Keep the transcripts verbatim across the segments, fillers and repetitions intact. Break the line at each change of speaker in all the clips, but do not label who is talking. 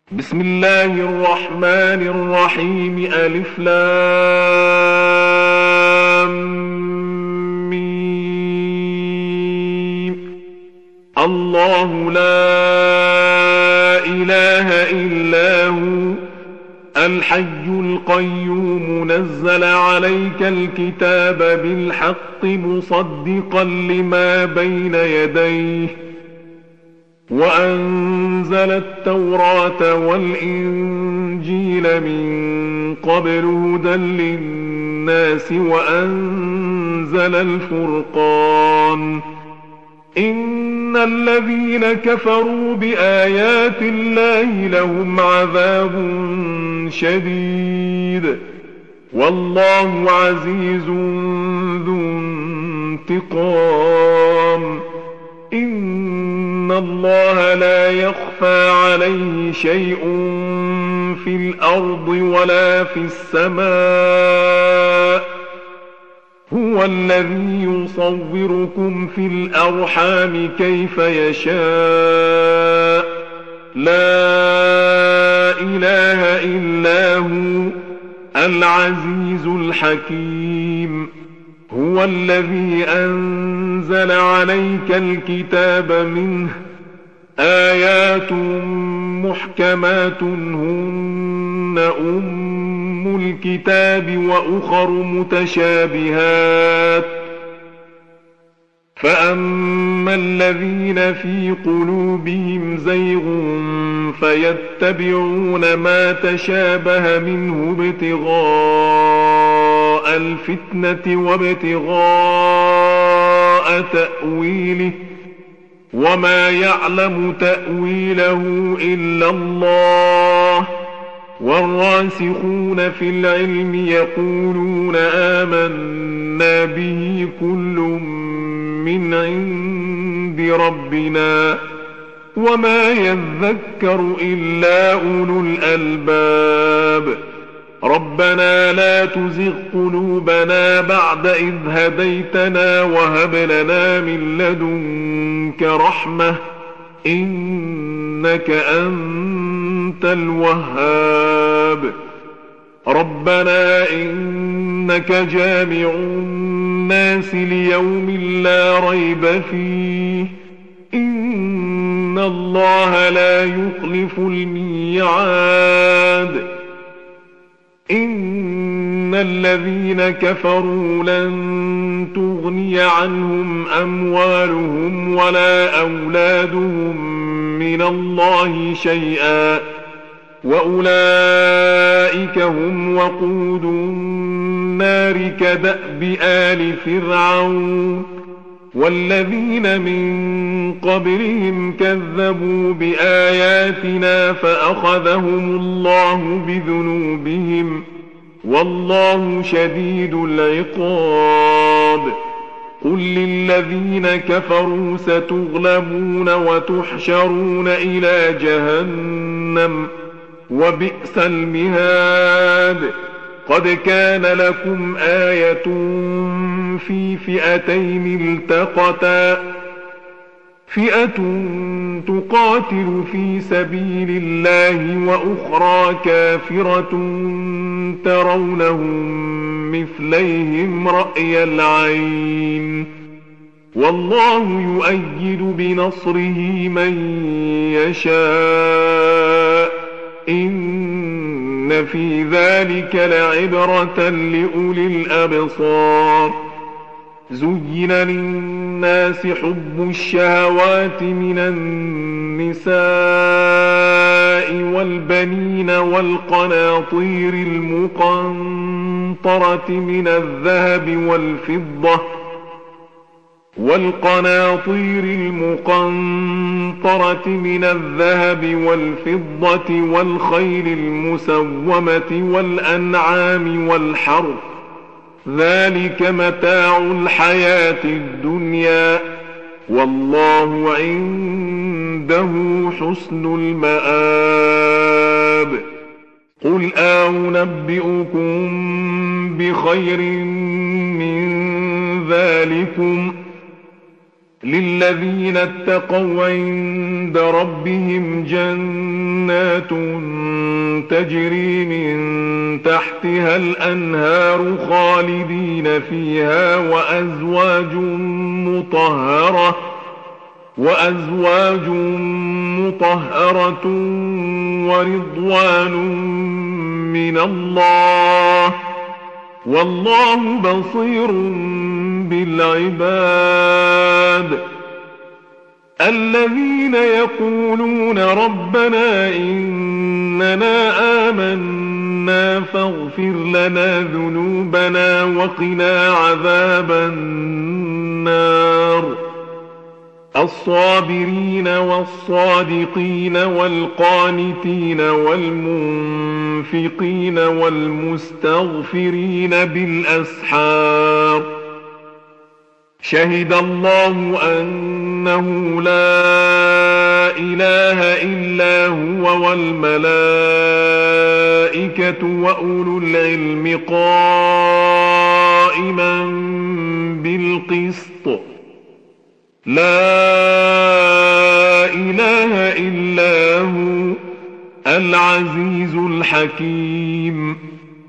بسم الله الرحمن الرحيم. ألف لام ميم. الله لا إله إلا هو الحي القيوم نزل عليك الكتاب بالحق مصدقا لما بين يديه وأنزل التوراة والإنجيل من قبل هدى للناس وأنزل الفرقان. إن الذين كفروا بآيات الله لهم عذاب شديد والله عزيز ذو انتقام. إن الله لا يخفى عليه شيء في الأرض ولا في السماء. هو الذي يصوركم في الأرحام كيف يشاء. لا إله إلا هو العزيز الحكيم. هو الذي أنزل عليك الكتاب منه آيات محكمات هن أم الكتاب وأخر متشابهات. فأما الذين في قلوبهم زيغ فيتبعون ما تشابه منه ابتغاء الفتنة وابتغاء تأويله وما يعلم تأويله إلا الله. والراسخون في العلم يقولون آمنا به كل من عند ربنا وما يذكر إلا أولو الألباب. ربنا لا تزغ قلوبنا بعد إذ هديتنا وهب لنا من لدنك رحمة إنك أنت الوهاب. ربنا إنك جامع الناس ليوم لا ريب فيه إن الله لا يخلف الميعاد. إن الذين كفروا لن تغني عنهم أموالهم ولا أولادهم من الله شيئا وأولئك هم وقود النار كدأب آل فرعون والذين من قبلهم كذبوا بآياتنا فأخذهم الله بذنوبهم والله شديد العقاب. قل للذين كفروا ستغلبون وتحشرون إلى جهنم وبئس المهاد. قد كان لكم آية في فئتين التقتا فئة تقاتل في سبيل الله وأخرى كافرة ترونهم مثليهم رأي العين والله يؤيد بنصره من يشاء. إن في ذلك لعبرة لأولي الأبصار. زين للناس حب الشهوات من النساء والبنين والقناطير المقنطرة من الذهب والفضة والقناطير المقنطرة من الذهب والفضة والخيل المسومة والأنعام والحرث ذلك متاع الحياة الدنيا والله عنده حسن المآب. قل أنبئكم بخير من ذلكم للذين اتقوا عند ربهم جنات تجري من تحتها الأنهار خالدين فيها وأزواج مطهرة وأزواج مطهرة ورضوان من الله والله بصير بالعباد. الذين يقولون ربنا إننا آمنا فاغفر لنا ذنوبنا وقنا عذاب النار. الصابرين والصادقين والقانتين والمنفقين والمستغفرين بالأسحار. شهد الله أنه لا إله إلا هو والملائكة وأولو العلم قائما بالقسط. لا إله إلا هو العزيز الحكيم.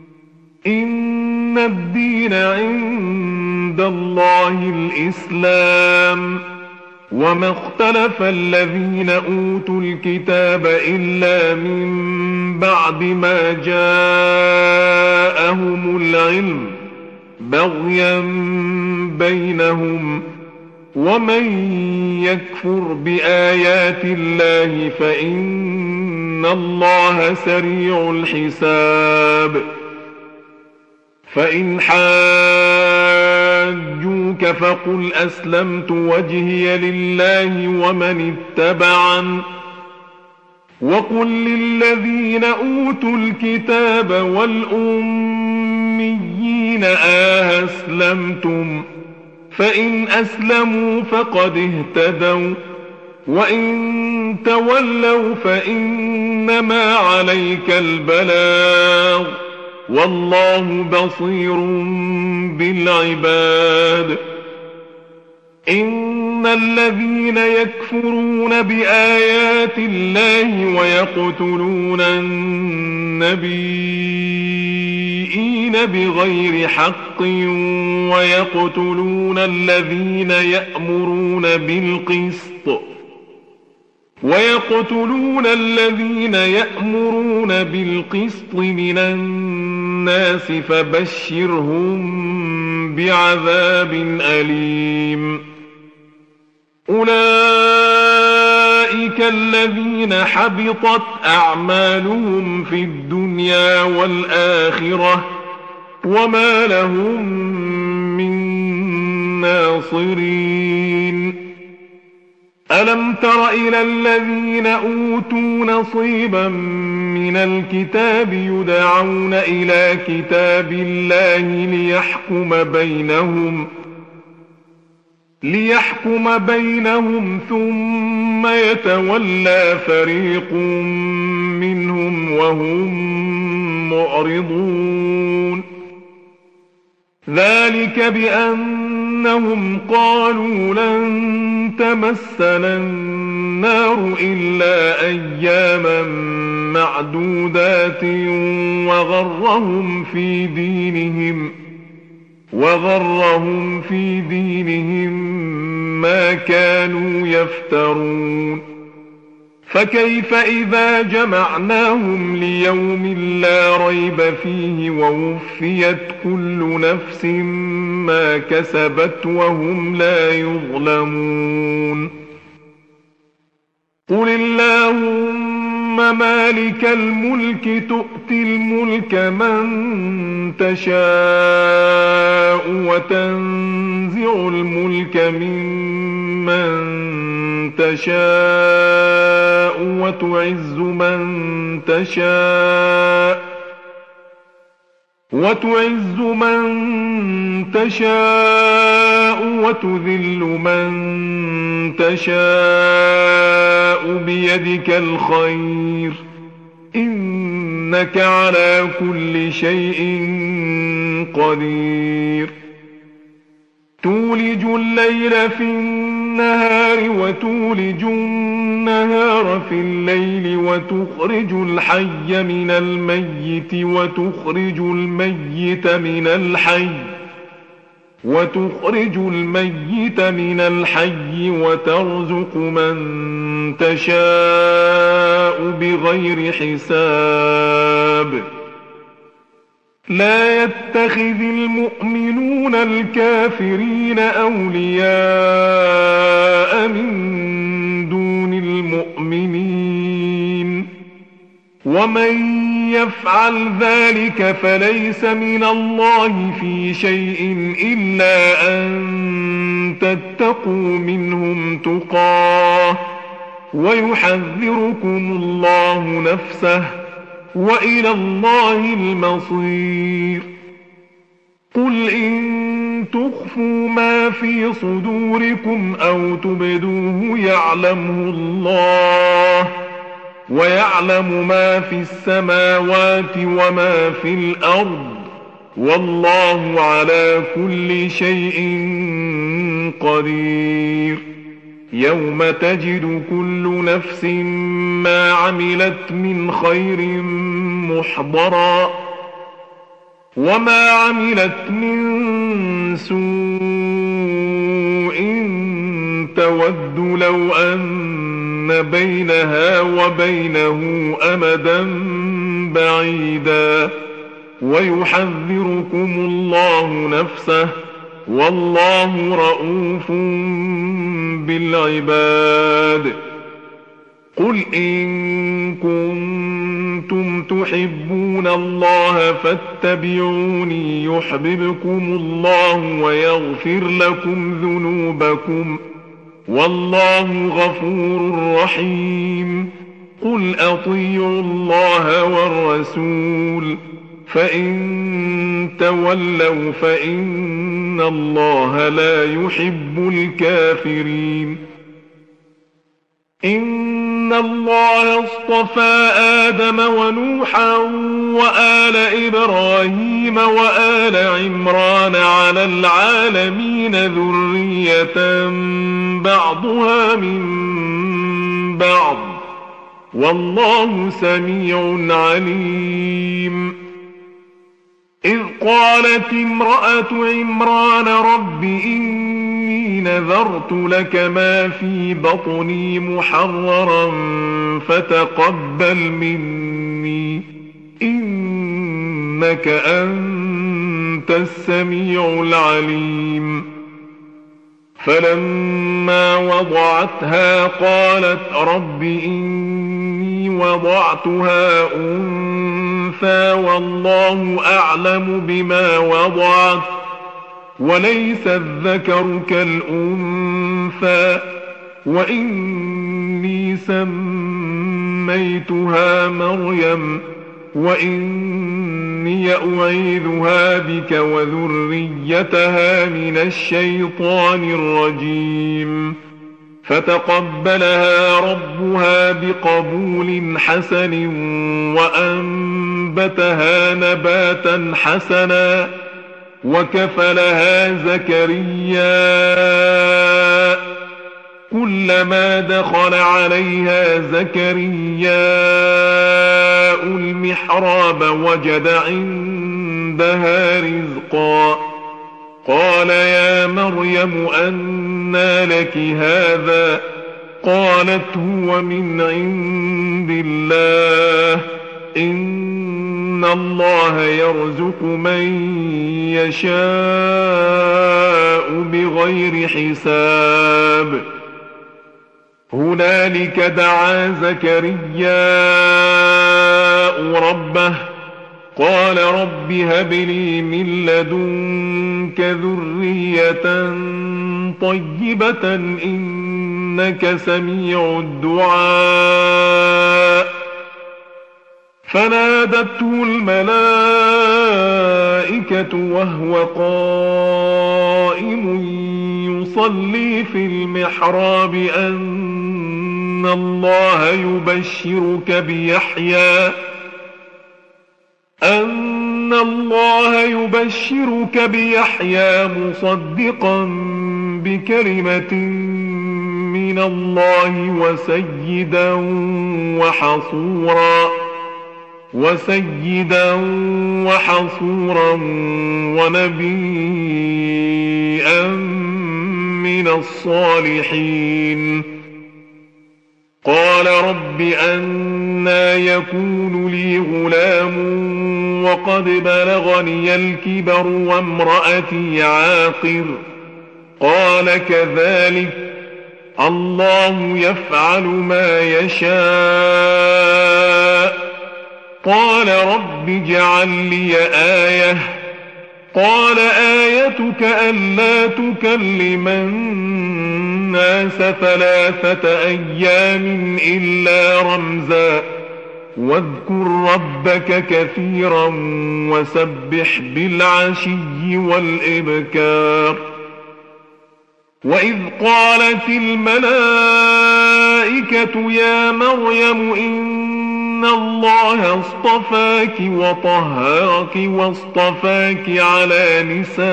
إن الدين عند الله الإسلام وما اختلف الذين أوتوا الكتاب إلا من بعد ما جاءهم العلم بغيا بينهم ومن يكفر بآيات الله فإن الله سريع الحساب. فإن حاجوك فقل أسلمت وجهي لله ومن اتبعن وقل للذين أوتوا الكتاب والأميين أأسلمتم فإن أسلموا فقد اهتدوا وإن تولوا فإنما عليك البلاغ والله بصير بالعباد. إن الذين يكفرون بآيات الله ويقتلون النبيين بغير حق ويقتلون الذين يأمرون بالقسط ويقتلون الذين يأمرون بالقسط من الناس فبشرهم بعذاب أليم. أولئك الذين حبطت أعمالهم في الدنيا والآخرة وما لهم من ناصرين. ألم تر إلى الذين أوتوا نصيبا من الكتاب يدعون إلى كتاب الله ليحكم بينهم ليحكم بينهم ثم يتولى فريق منهم وهم معرضون. ذلك بأنهم قالوا لن تمسنا النار إلا أياما معدودات وغرهم في دينهم وغرهم في دينهم ما كانوا يفترون. فكيف إذا جمعناهم ليوم لا ريب فيه ووفيت كل نفس ما كسبت وهم لا يظلمون. قل اللهم مالك الملك تؤتي الملك من تشاء وتنزع الملك ممن تشاء وتعز من تشاء وتعز من تشاء وتذل من تشاء بيدك الخير إنك على كل شيء قدير. تولج الليل في النهار وتولج النهار في الليل وتخرج الحي من الميت وتخرج الميت من الحي وتخرج الميت من الحي وترزق من تشاء بغير حساب لا يتخذ المؤمنون الكافرين أولياء من دون المؤمنين ومن يفعل ذلك فليس من الله في شيء إلا أن تتقوا منهم تقاه ويحذركم الله نفسه وإلى الله المصير قل إن تخفوا ما في صدوركم أو تبدوه يعلمه الله ويعلم ما في السماوات وما في الأرض والله على كل شيء قدير يوم تجد كل نفس ما عملت من خير محضرا وما عملت من سوء تود لو أن بينها وبينه أمدا بعيدا ويحذركم الله نفسه والله رءوف بالعباد قل إن كنتم تحبون الله فاتبعوني يحببكم الله ويغفر لكم ذنوبكم والله غفور رحيم قل أطيعوا الله والرسول فإن تولوا فإن الله لا يحب الكافرين إن الله اصطفى آدم ونوحا وآل إبراهيم وآل عمران على العالمين ذرية بعضها من بعض والله سميع عليم إذ قالت امرأة عمران رب إني نذرت لك ما في بطني محررا فتقبل مني إنك أنت السميع العليم فلما وضعتها قالت رب إني وضعتها أنثى والله أعلم بما وضعت وليس الذكر كالأنثى وإني سميتها مريم وإني أعيذها بك وذريتها من الشيطان الرجيم فتقبلها ربها بقبول حسن وأنبتها نباتا حسنا وكفلها زكريا كلما دخل عليها زكرياء المحراب وجد عندها رزقا قال يا مريم أنى لك هذا قالت هو من عند الله إن الله يرزق من يشاء بغير حساب هنالك دعا زكرياء ربه قال رب هب لي من لدنك ذرية طيبة إنك سميع الدعاء فنادته الملائكة وهو قائم يصلي في المحراب أن الله يبشرك بيحيى أن الله يبشرك بيحيى مصدقا بكلمة من الله وسيدا وحصورا وسيدا وحصورا ونبيا من الصالحين. قال رب أنى يكون لي غلام وقد بلغني الكبر وامرأتي عاقر. قال كذلك الله يفعل ما يشاء. قال رب اجعل لي آية. قال آيتك ألا تكلم الناس ثلاثة أيام إلا رمزا واذكر ربك كثيرا وسبح بالعشي والإبكار. وإذ قالت الملائكة يا مريم إن الله اصطفاك وطهرك واصطفاك على نساء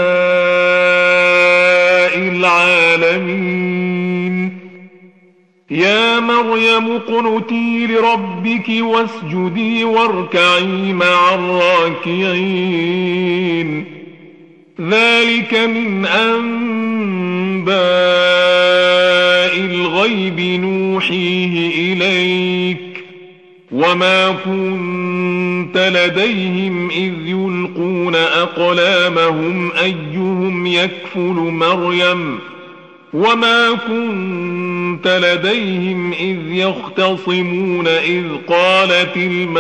العالمين. يا مريم اقنتي لربك واسجدي واركعي مع الراكعين. ذلك من أنباء الغيب نوحيه إليك وما كنت لديهم إذ يلقون أقلامهم أيهم يكفل مريم وما كنت لديهم إذ يختصمون إذ قالت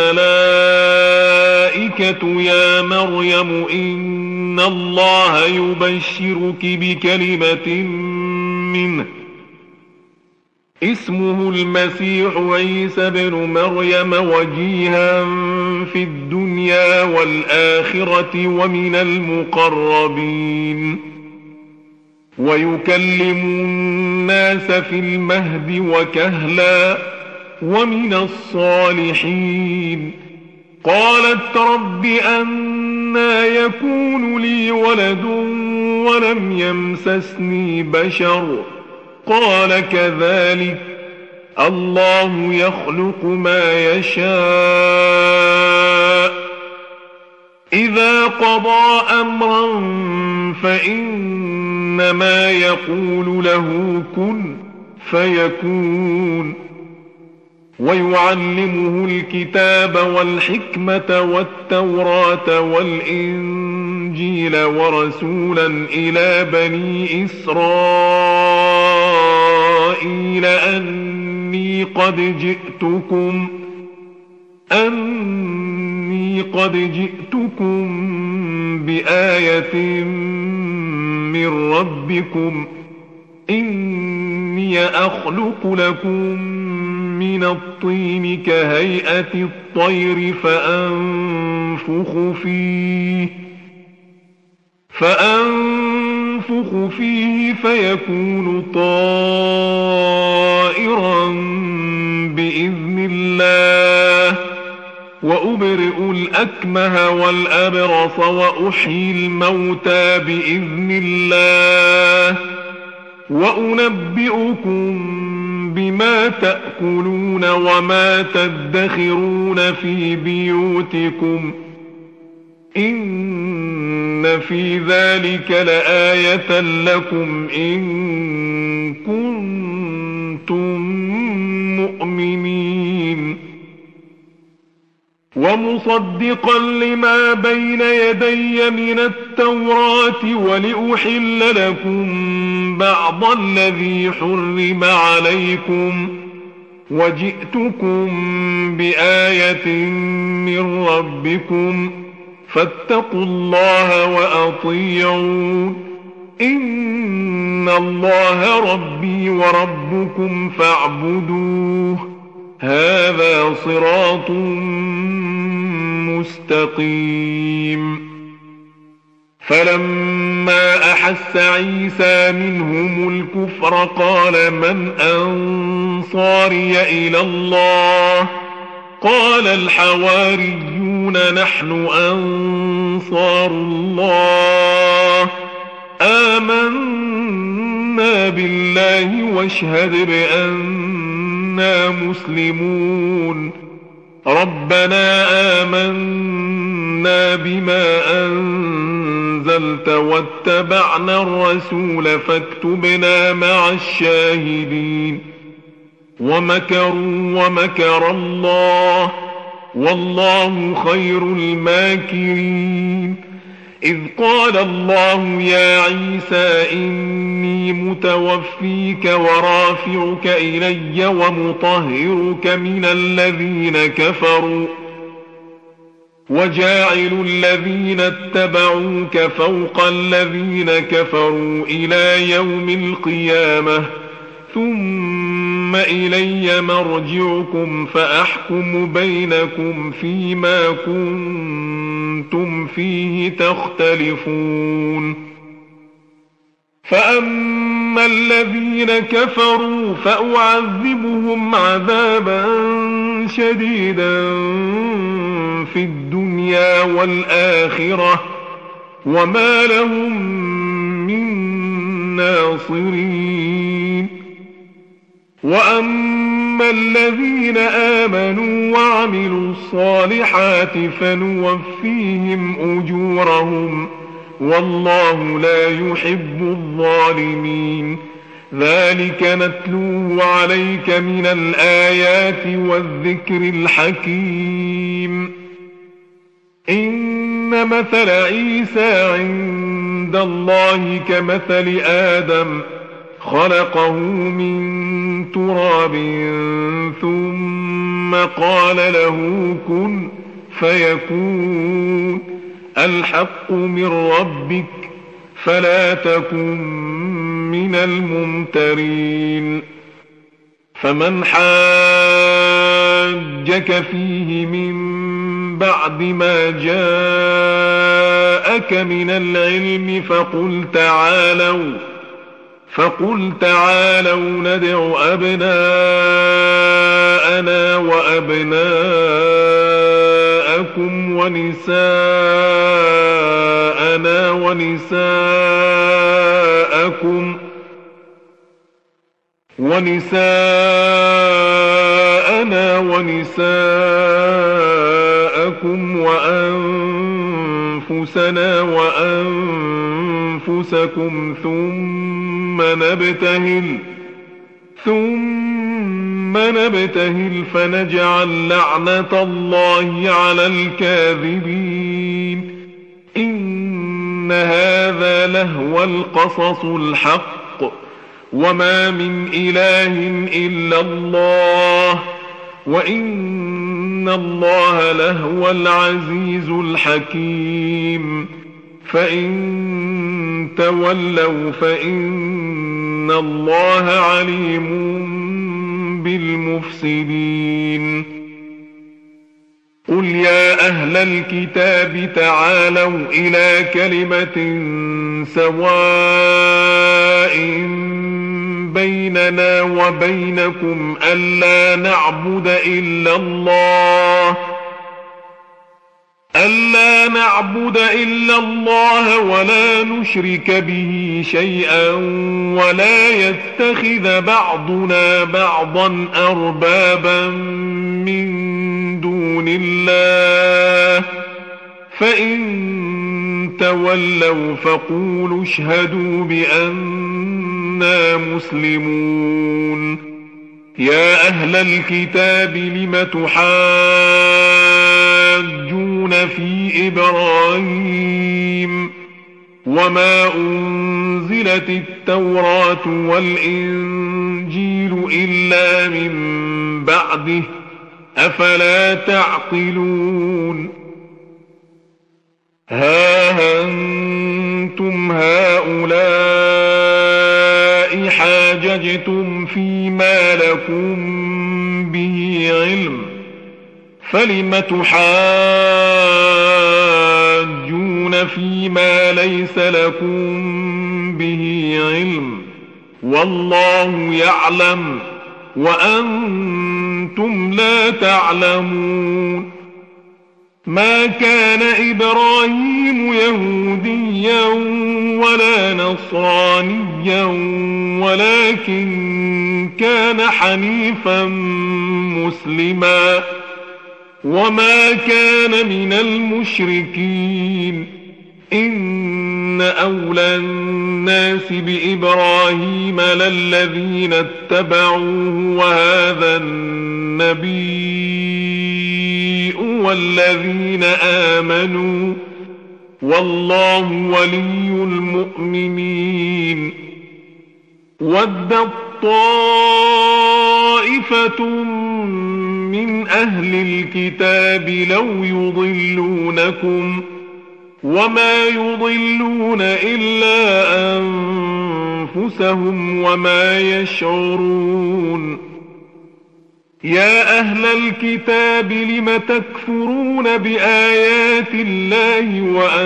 الملائكة يا مريم إن الله يبشرك بكلمة منه اسمه المسيح عيسى بن مريم وجيها في الدنيا والآخرة ومن المقربين ويكلم الناس في المهد وكهلا ومن الصالحين. قالت رب أنى يكون لي ولد ولم يمسسني بشر. قال كذلك الله يخلق ما يشاء إذا قضى أمرا فإنما يقول له كن فيكون. ويعلمه الكتاب والحكمة والتوراة والإنجيل ورسولا إلى بني إسرائيل أني قد جئتكم أني قد جئتكم بآية من ربكم إني أخلق لكم من الطين كهيئة الطير فأنفخ فيه فأنفخ فيه فيكون طائرا بإذن الله وأبرئ الأكمه والأبرص وأحيي الموتى بإذن الله وأنبئكم بما تأكلون وما تدخرون في بيوتكم إن في ذلك لآية لكم إن كنتم مؤمنين. ومصدقا لما بين يدي من التوراة ولأحل لكم بعض الذي حرم عليكم وجئتكم بآية من ربكم فاتقوا الله وأطيعون إن الله ربي وربكم فاعبدوه هذا صراط مستقيم. فلما أحس عيسى منهم الكفر قال من أنصاري إلى الله قال الحواريون نحن أنصار الله آمنا آمنا بالله واشهد بأننا مسلمون ربنا آمنا بما أنزلت واتبعنا الرسول فاكتبنا مع الشاهدين ومكروا ومكر الله والله خير الماكرين إذ قال الله يا عيسى إني متوفيك ورافعك إلي ومطهرك من الذين كفروا وجاعل الذين اتبعوك فوق الذين كفروا إلى يوم القيامة ثم إلي مرجعكم فأحكم بينكم فيما كنتم فيه تختلفون فأما الذين كفروا فأعذبهم عذابا شديدا في الدنيا والآخرة وما لهم من ناصرين وأما الذين آمنوا وعملوا الصالحات فنوفيهم أجورهم والله لا يحب الظالمين ذلك نتلوه عليك من الآيات والذكر الحكيم إن مثل عيسى عند الله كمثل آدم خلقه من تراب ثم قال له كن فيكون الحق من ربك فلا تكن من الممترين فمن حاجك فيه من بعد ما جاءك من العلم فقل تعالوا فقل تعالوا ندع أبناءنا وأبناءكم ونساءنا ونساءكم ونساءنا ونساءكم وأنفسنا وأنفسكم ثم نبتهل ثم نبتهل فنجعل لعنة الله على الكاذبين إن هذا لهو القصص الحق وما من إله إلا الله وإن الله لهو العزيز الحكيم فإن تولوا فإن الله عليم بالمفسدين قل يا أهل الكتاب تعالوا إلى كلمة سواء بيننا وبينكم ألا نعبد إلا الله ألا نعبد إلا الله ولا نشرك به شيئا ولا يتخذ بعضنا بعضا أربابا من دون الله فإن تولوا فقولوا اشهدوا بأننا مسلمون يا أهل الكتاب لم تحاجون في إبراهيم وما أنزلت التوراة والإنجيل إلا من بعده أفلا تعقلون ها أنتم هؤلاء حاججتم فيما لكم به علم فلم تحاجون فيما ليس لكم به علم والله يعلم وأنتم لا تعلمون ما كان إبراهيم يهوديا ولا نصرانيا ولكن كان حنيفا مسلما وما كان من المشركين إن أولى الناس بإبراهيم للذين اتبعوه وهذا النبي والذين آمنوا والله ولي المؤمنين ودت طائفة من أهل الكتاب لو يضلونكم وما يضلون إلا أنفسهم وما يشعرون يا أهل الكتاب لم تكفرون بآيات الله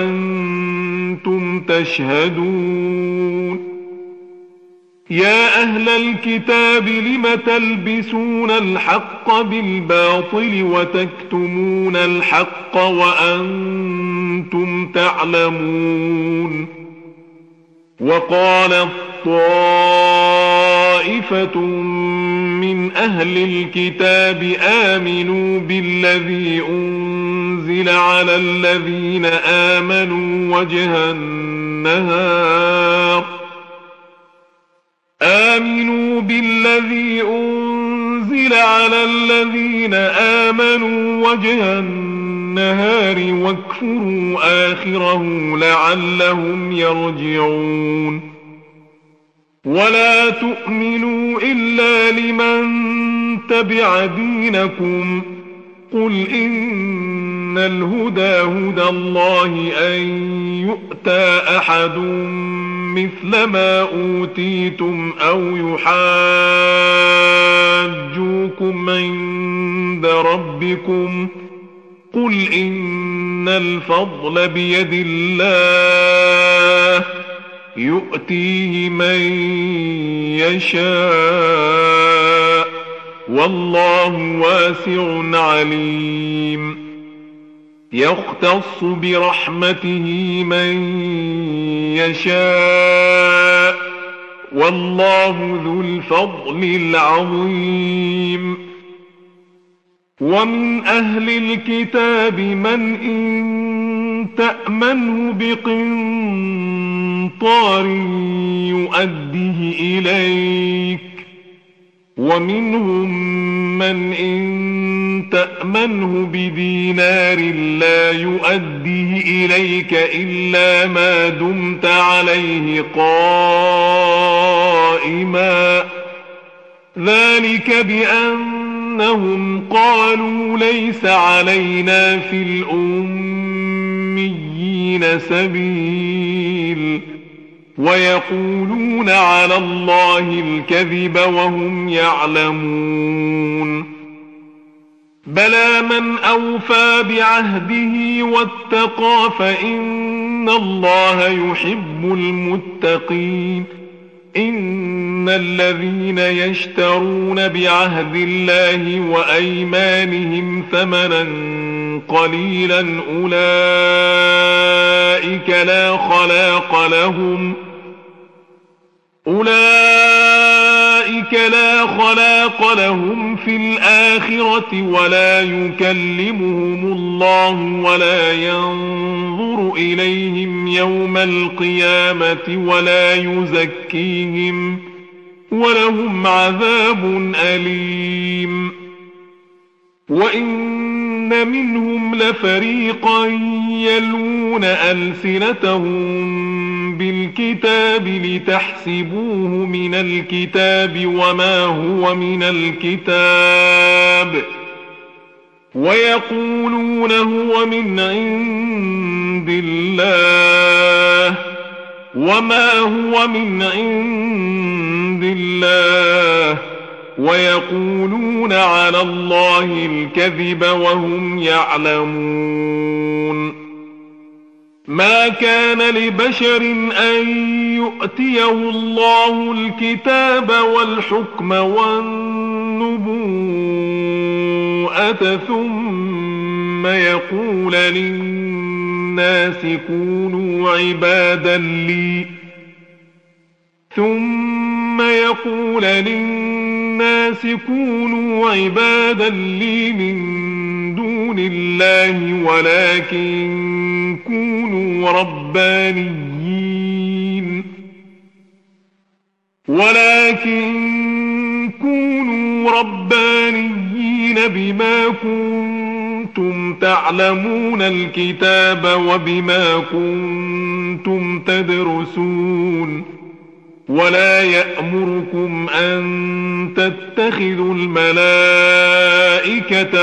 وأنتم تشهدون يا أهل الكتاب لم تلبسون الحق بالباطل وتكتمون الحق وأنتم تعلمون وقالت طائفة من أهل الكتاب آمنوا بالذي أنزل على الذين آمنوا وجه النهار آمنوا بالذي أنزل على الذين آمنوا وجه النهار واكفروا آخره لعلهم يرجعون ولا تؤمنوا إلا لمن تبع دينكم قل إن الهدى هدى الله أن يؤتى أحد مثل ما أوتيتم أو يحاجوكم عند ربكم قل إن الفضل بيد الله يؤتيه من يشاء والله واسع عليم يختص برحمته من يشاء والله ذو الفضل العظيم ومن أهل الكتاب من إن تأمنه بقنطار يؤديه إليك ومنهم من إن تأمنه بدينار لا يؤديه إليك إلا ما دمت عليه قائما ذلك بأنهم قالوا ليس علينا في الأميين سبيل ويقولون على الله الكذب وهم يعلمون بلى من أوفى بعهده واتقى فإن الله يحب المتقين إن الذين يشترون بعهد الله وأيمانهم ثمنا قليلا أولئك لا خلاق لهم أولئك لا خلاق لهم في الآخرة ولا يكلمهم الله ولا ينظر إليهم يوم القيامة ولا يزكيهم ولهم عذاب أليم وإن منهم لفريقا يلون ألسنتهم بالكتاب لتحسبوه من الكتاب وما هو من الكتاب ويقولون هو من عند الله وما هو من عند الله ويقولون على الله الكذب وهم يعلمون ما كان لبشر أن يؤتيه الله الكتاب والحكم والنبوءة ثم ثم يقول للناس كونوا عبادا لي ثم يقول للناس كونوا عبادا لي من دون الله ولكن كونوا ربانيين ولكن كونوا ربانيين بما كنتم تعلمون الكتاب وبما كنتم تدرسون ولا يأمركم أن تتخذوا الملائكة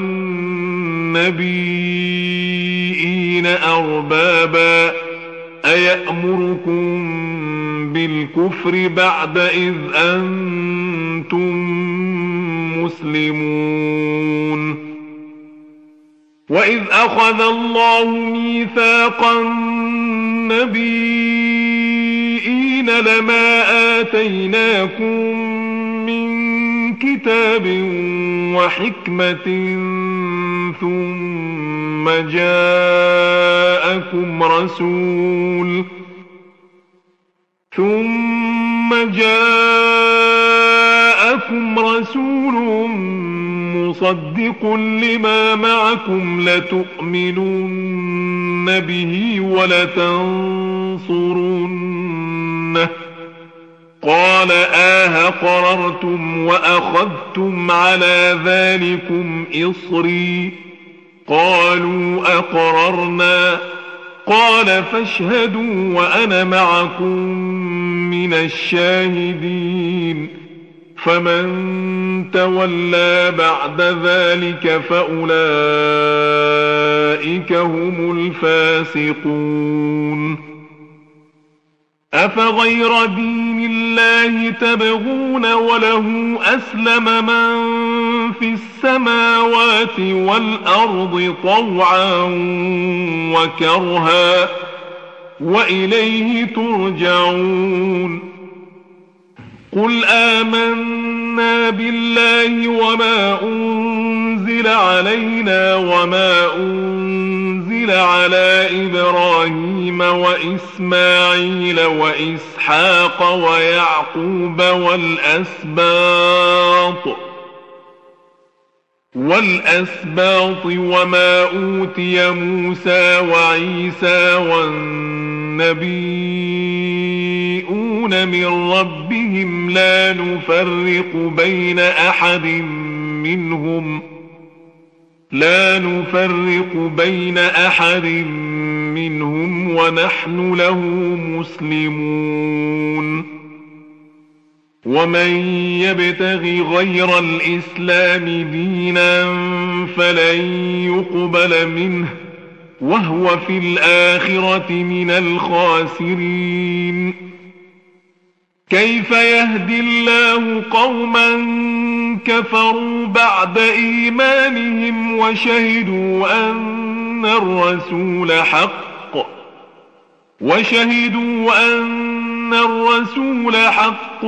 والنبيين أربابا أيأمركم بالكفر بعد إذ أنتم مسلمون وإذ أخذ الله ميثاق النبيين لما آتيناكم من كتاب وحكمة ثم جاءكم رسول ثم جاءكم رسول مصدق لما معكم لتؤمنن به ولتنصرنه قال آه قررتم وأخذتم على ذلكم إصري قالوا أقررنا قال فاشهدوا وأنا معكم من الشاهدين فمن تولى بعد ذلك فأولئك هم الفاسقون أفغير دين الله تبغون وله أسلم من في السماوات والأرض طوعا وكرها وإليه ترجعون قل آمنا بالله وما أنزل علينا وما أنزل على إبراهيم وإسماعيل وإسحاق ويعقوب والأسباط والأسباط وما أوتي موسى وعيسى والنبيون من ربهم لا نفرق بين أحد منهم لا نفرق بين أحد منهم ونحن له مسلمون ومن يبتغ غير الإسلام دينا فلن يقبل منه وهو في الآخرة من الخاسرين كيف يهدي الله قوما كفروا بعد إيمانهم وشهدوا أن الرسول حق وشهدوا أن الرسول حق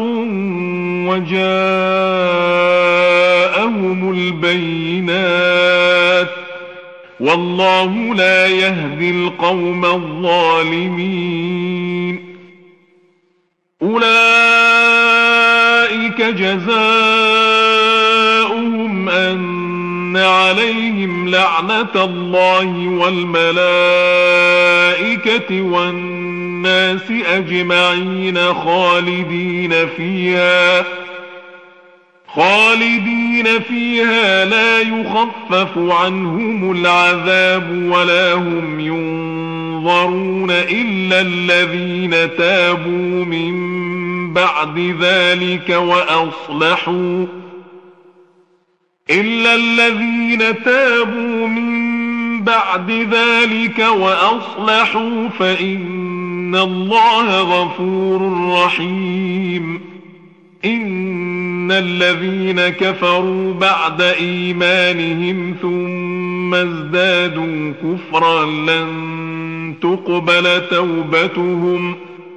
وجاءهم البينات والله لا يهدي القوم الظالمين أولئك جزاؤهم أن عليهم لعنة الله والملائكة والناس أجمعين خالدين فيها خالدين فيها لا يخفف عنهم العذاب ولا هم ينظرون إلا الذين تابوا من بعد ذلك وأصلحوا إلا الذين تابوا من بعد ذلك وأصلحوا فإن الله غفور رحيم إن الذين كفروا بعد إيمانهم ثم ازدادوا كفرا لن تقبل توبتهم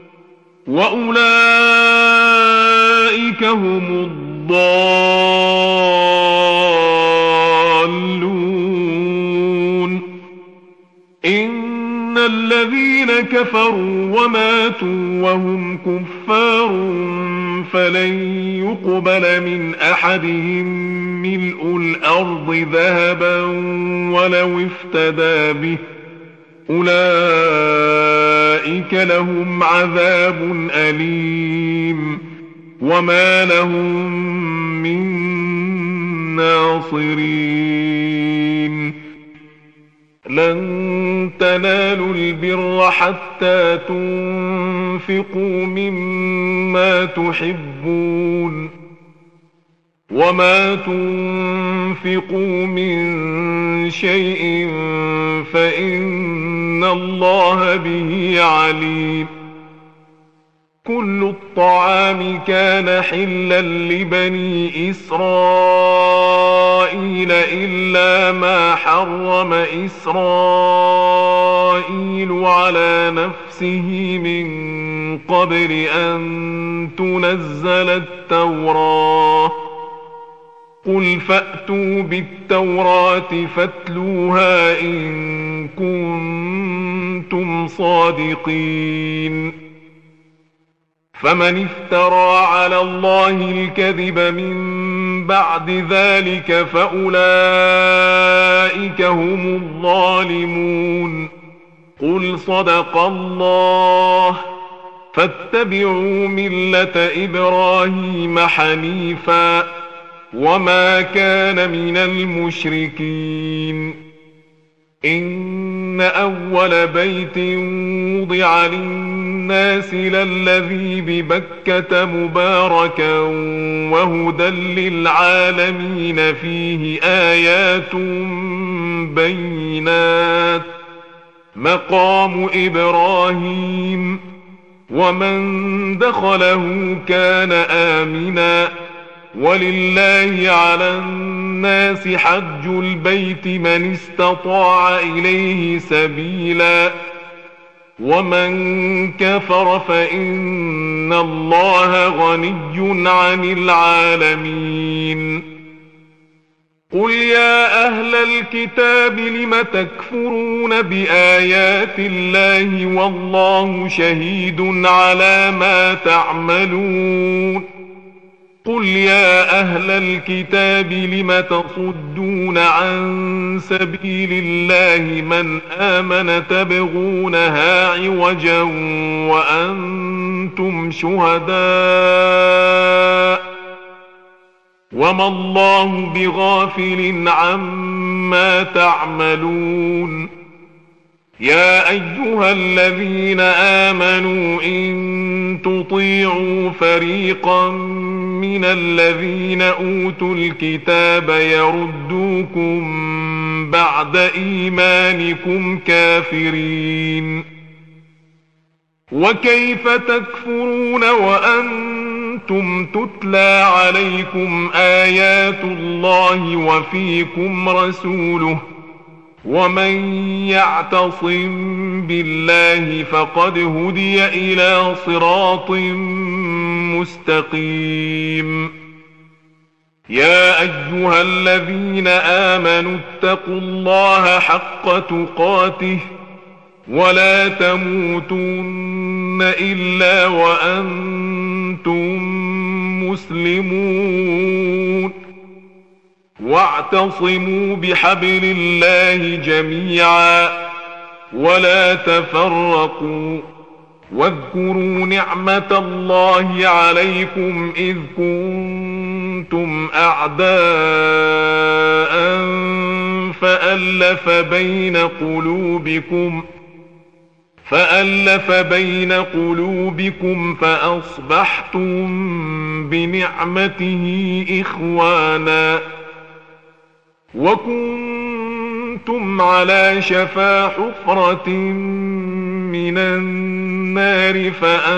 وأولئك هم الضالون إن الذين كفروا وماتوا وهم كفار فلن يقبل من أحدهم ملء الأرض ذهبا ولو افتدى به أولئك لهم عذاب أليم وما لهم من ناصرين لن تنالوا البر حتى تنفقوا مما تحبون وما تنفقوا من شيء فإن الله به عليم كل الطعام كان حلا لبني إسرائيل إلا ما حرم إسرائيل على نفسه من قبل أن تنزل التوراة قل فأتوا بالتوراة فاتلوها إن كنتم صادقين فمن افترى على الله الكذب من بعد ذلك فأولئك هم الظالمون قل صدق الله فاتبعوا ملة إبراهيم حنيفا وما كان من المشركين إن أول بيت وضع للناس للذي ببكة مباركا وهدى للعالمين فيه آيات بينات مقام إبراهيم ومن دخله كان آمنا ولله على الناس حج البيت من استطاع إليه سبيلا ومن كفر فإن الله غني عن العالمين قل يا أهل الكتاب لم تكفرون بآيات الله والله شهيد على ما تعملون قل يا أهل الكتاب لم تصدون عن سبيل الله من آمن تبغونها عوجا وأنتم شهداء وما الله بغافل عما تعملون يا أيها الذين آمنوا إن تطيعوا فريقا من الذين أوتوا الكتاب يردوكم بعد إيمانكم كافرين وكيف تكفرون وأنتم تتلى عليكم آيات الله وفيكم رسوله ومن يعتصم بالله فقد هدي إلى صراط مستقيم يا أيها الذين آمنوا اتقوا الله حق تقاته ولا تموتن إلا وأنتم مسلمون واعتصموا بحبل الله جميعا ولا تفرقوا واذكروا نعمة الله عليكم إذ كنتم أعداء فألف بين قلوبكم فألف بين قلوبكم فأصبحتم بنعمته إخوانا وكنتم على شفا حفرة من النار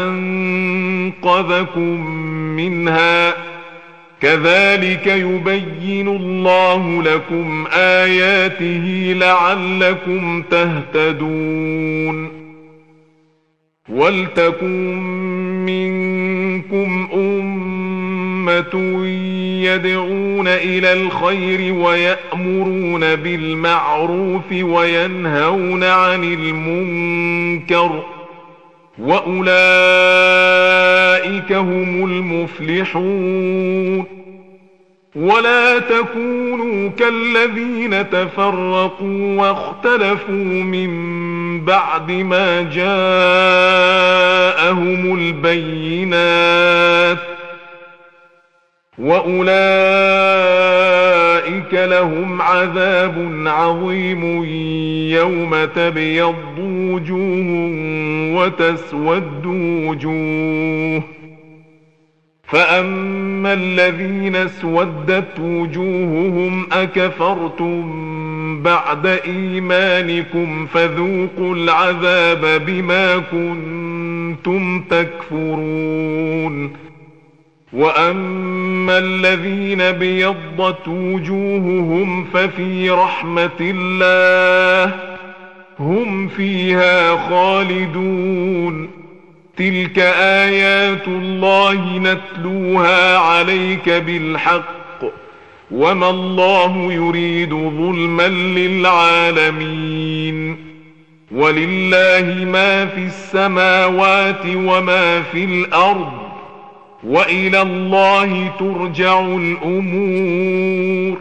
فأنقذكم منها كذلك يبين الله لكم آياته لعلكم تهتدون ولتكن منكم أمة أمة يدعون إلى الخير ويأمرون بالمعروف وينهون عن المنكر وأولئك هم المفلحون. ولا تكونوا كالذين تفرقوا واختلفوا من بعد ما جاءهم البينات وأولئك لهم عذاب عظيم يوم تبيض وجوه وتسود وجوه. فأما الذين اسودت وجوههم أكفرتم بعد إيمانكم فذوقوا العذاب بما كنتم تكفرون. وأما الذين بيضت وجوههم ففي رحمة الله هم فيها خالدون. تلك آيات الله نتلوها عليك بالحق وما الله يريد ظلما للعالمين. ولله ما في السماوات وما في الأرض وإلى الله ترجع الأمور.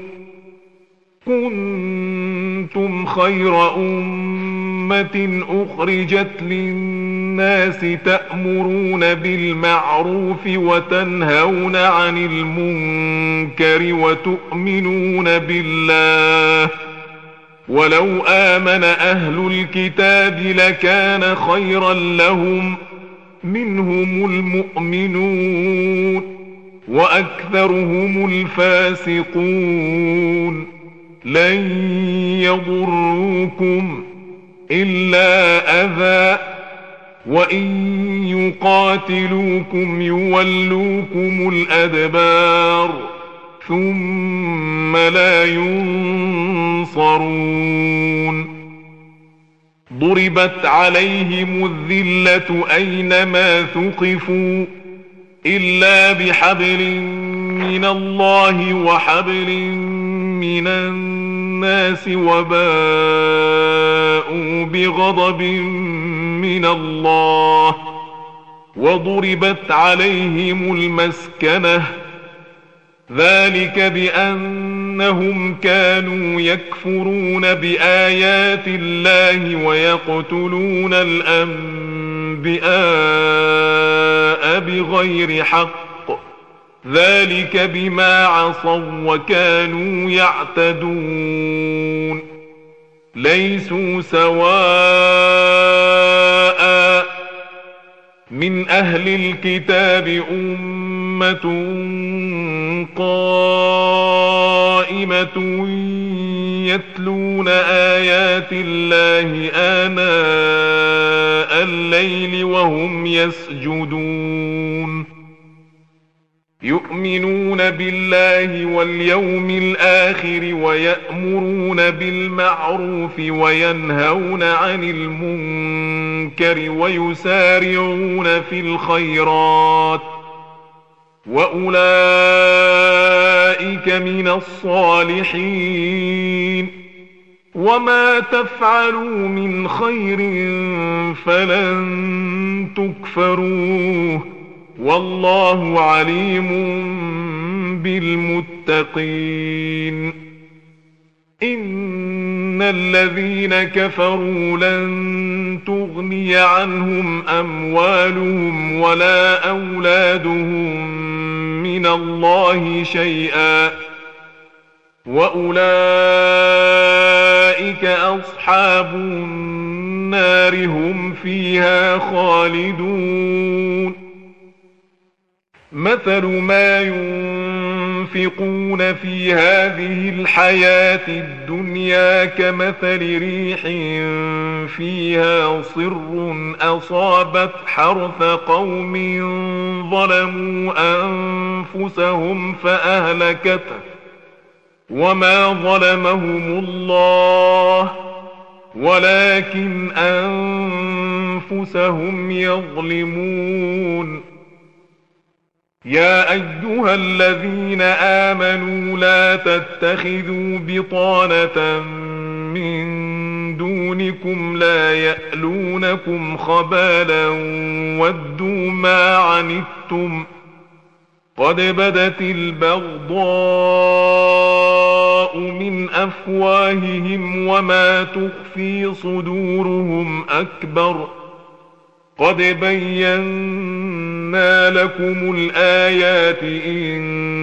كنتم خير أمة أخرجت للناس تأمرون بالمعروف وتنهون عن المنكر وتؤمنون بالله. ولو آمن أهل الكتاب لكان خيرا لهم منهم المؤمنون وأكثرهم الفاسقون. لن يضروكم إلا أذى وإن يقاتلوكم يولوكم الأدبار ثم لا ينصرون. ضربت عليهم الذلة أينما ثقفوا إلا بحبل من الله وحبل من الناس وباءوا بغضب من الله وضربت عليهم المسكنة ذلك بأنهم كانوا يكفرون بآيات الله ويقتلون الأنبياء بغير حق ذلك بما عصوا وكانوا يعتدون. ليسوا سواء من أهل الكتاب أمة قائمة يتلون آيات الله آناء الليل وهم يسجدون. يؤمنون بالله واليوم الآخر ويأمرون بالمعروف وينهون عن المنكر ويسارعون في الخيرات وأولئك من الصالحين. وما تفعلوا من خير فلن تكفروه والله عليم بالمتقين. إن الذين كفروا لن تغني عنهم أموالهم ولا أولادهم من الله شيئا وأولئك أصحاب النار هم فيها خالدون. مثل ما ينفقون في هذه الحياة الدنيا كمثل ريح فيها صر أصابت حرث قوم ظلموا أنفسهم فأهلكته وما ظلمهم الله ولكن أنفسهم يظلمون. يا أيها الذين آمنوا لا تتخذوا بطانة من دونكم لا يألونكم خبالا ودوا ما عنتم قد بدت البغضاء من أفواههم وما تخفي صدورهم أكبر قد بينا لكم الآيات إن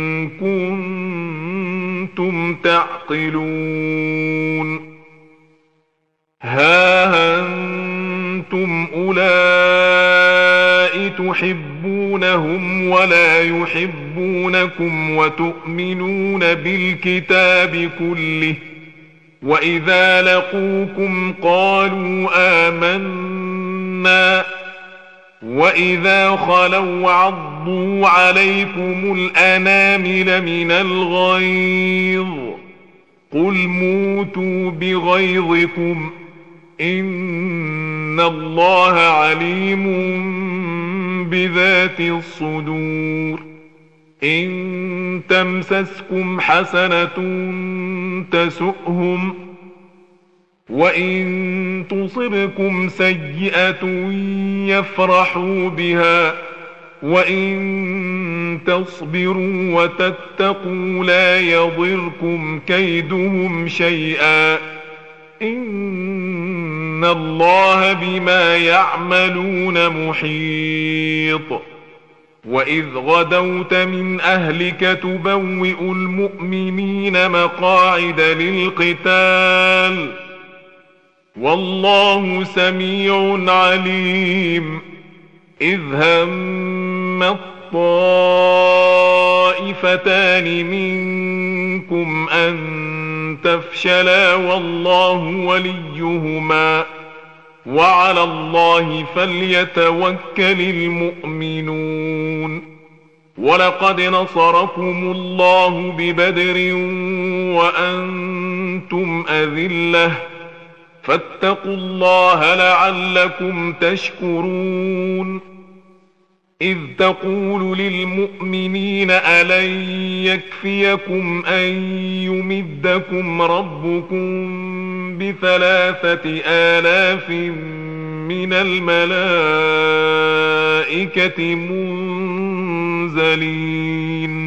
كنتم تعقلون ها أنتم أولئك تحبونهم ولا يحبونكم وتؤمنون بالكتاب كله وإذا لقوكم قالوا آمنا وإذا خلوا عضوا عليكم الأنامل من الغيظ قل موتوا بغيظكم إن الله عليم بذات الصدور إن تمسسكم حسنة تسؤهم وإن تصبكم سيئة يفرحوا بها وإن تصبروا وتتقوا لا يضركم كيدهم شيئا إن الله بما يعملون محيط وإذ غدوت من أهلك تبوئ المؤمنين مقاعد للقتال والله سميع عليم إذ هم الطائفتان منكم أن تفشلا والله وليهما وعلى الله فليتوكل المؤمنون ولقد نصركم الله ببدر وأنتم أذلة فاتقوا الله لعلكم تشكرون إذ تقول للمؤمنين ألن يكفيكم أن يمدكم ربكم بثلاثة آلاف من الملائكة منزلين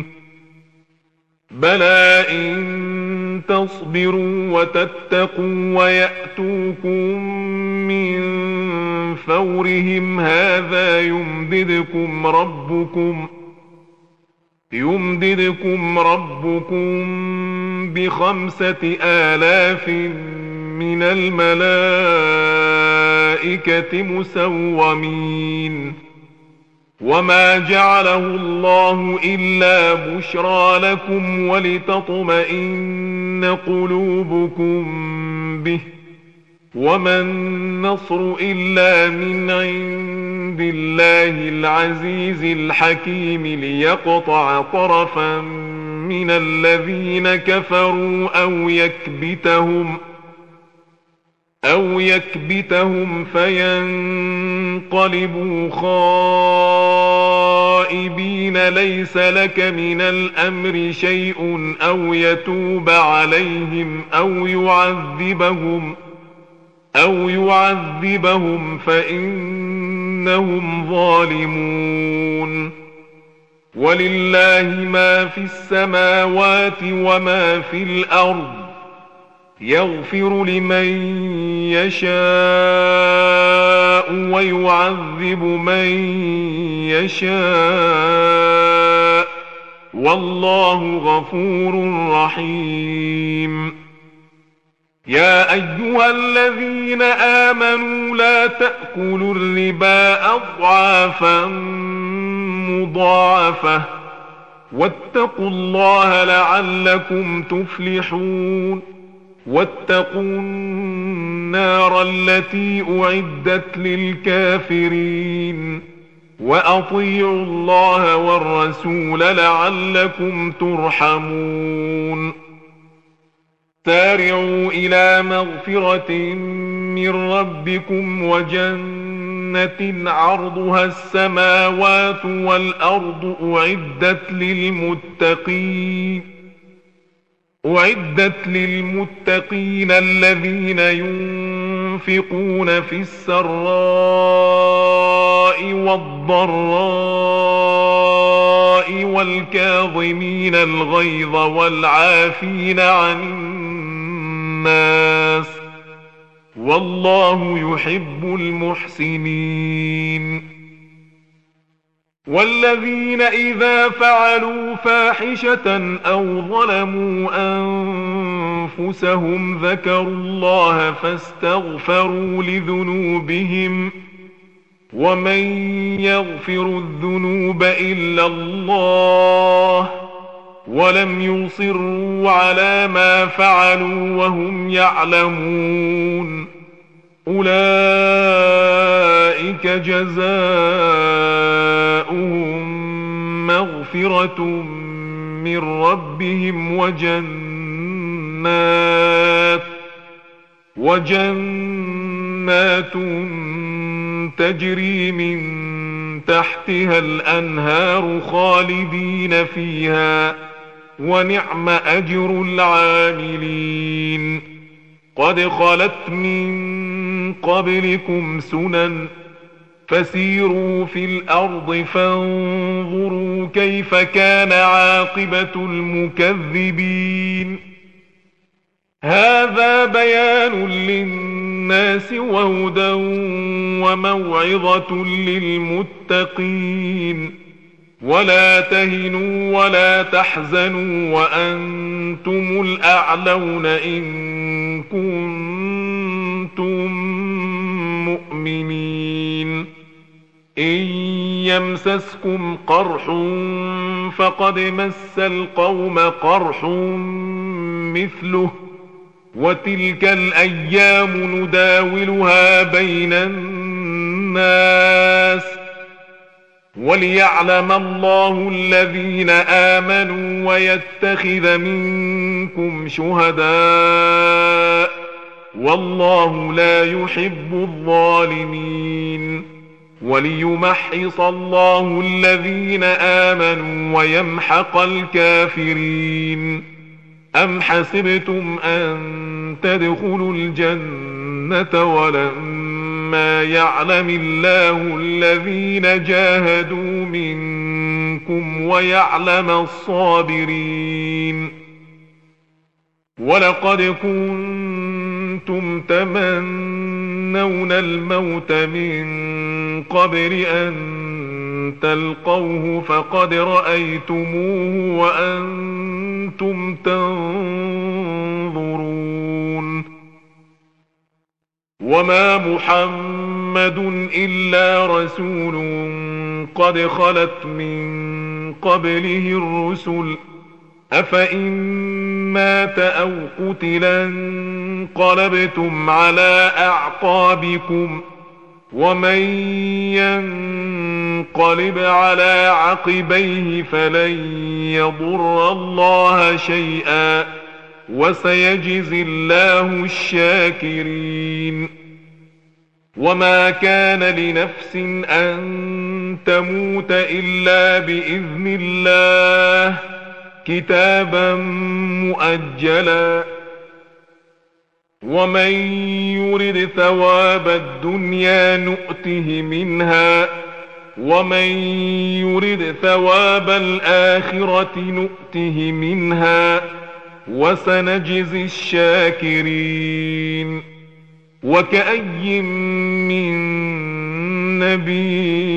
بلى إن تصبروا وتتقوا ويأتوكم من فورهم هذا يمددكم ربكم يمددكم ربكم بخمسة آلاف من الملائكة مسومين وما جعله الله إلا بشرى لكم ولتطمئن قلوبكم به وما النصر إلا من عند الله العزيز الحكيم ليقطع طرفا من الذين كفروا أو يكبتهم أو يكبتهم فينقلبوا خائبين ليس لك من الأمر شيء أو يتوب عليهم أو يعذبهم أو يعذبهم فإنهم ظالمون ولله ما في السماوات وما في الأرض يغفر لمن يشاء ويعذب من يشاء والله غفور رحيم يا أيها الذين آمنوا لا تأكلوا الربا أضعافا مضاعفة واتقوا الله لعلكم تفلحون واتقوا النار التي أعدت للكافرين وأطيعوا الله والرسول لعلكم ترحمون سارعوا إلى مغفرة من ربكم وجنة جنة عرضها السماوات والأرض أعدت للمتقين أعدت للمتقين الذين ينفقون في السراء والضراء والكاظمين الغيظ والعافين عن الناس والله يحب المحسنين. والذين إذا فعلوا فاحشة أو ظلموا أنفسهم ذكروا الله فاستغفروا لذنوبهم ومن يغفر الذنوب إلا الله ولم يصروا على ما فعلوا وهم يعلمون أولئك جزاؤهم مغفرة من ربهم وجنات وجنات تجري من تحتها الأنهار خالدين فيها ونعم أجر العاملين. قد خلت من قبلكم سنن فسيروا في الأرض فانظروا كيف كان عاقبة المكذبين. هذا بيان للناس وهدى وموعظة للمتقين. ولا تهنوا ولا تحزنوا وأنتم الأعلون إن كنتم مؤمنين. إن يمسسكم قرح فقد مس القوم قرح مثله وتلك الأيام نداولها بين الناس وليعلم الله الذين آمنوا ويتخذ منكم شهداء والله لا يحب الظالمين. وليمحص الله الذين آمنوا ويمحق الكافرين. أم حسبتم أن تدخلوا الجنة ولما يعلم الله الذين جاهدوا منكم ويعلم الصابرين. ولقد كنتم تمنون الموت من قبل أن تلقوه فقد رأيتموه وأنتم تنظرون. وما محمد إلا رسول قد خلت من قبله الرسل أفإن مات أو قتلا انقلبتم على أعقابكم ومن ينقلب على عقبيه فلن يضر الله شيئا وسيجزي الله الشاكرين. وما كان لنفس أن تموت إلا بإذن الله كتابا مؤجلا. ومن يرد ثواب الدنيا نؤته منها ومن يرد ثواب الآخرة نؤته منها وسنجزي الشاكرين. وكأي من نبي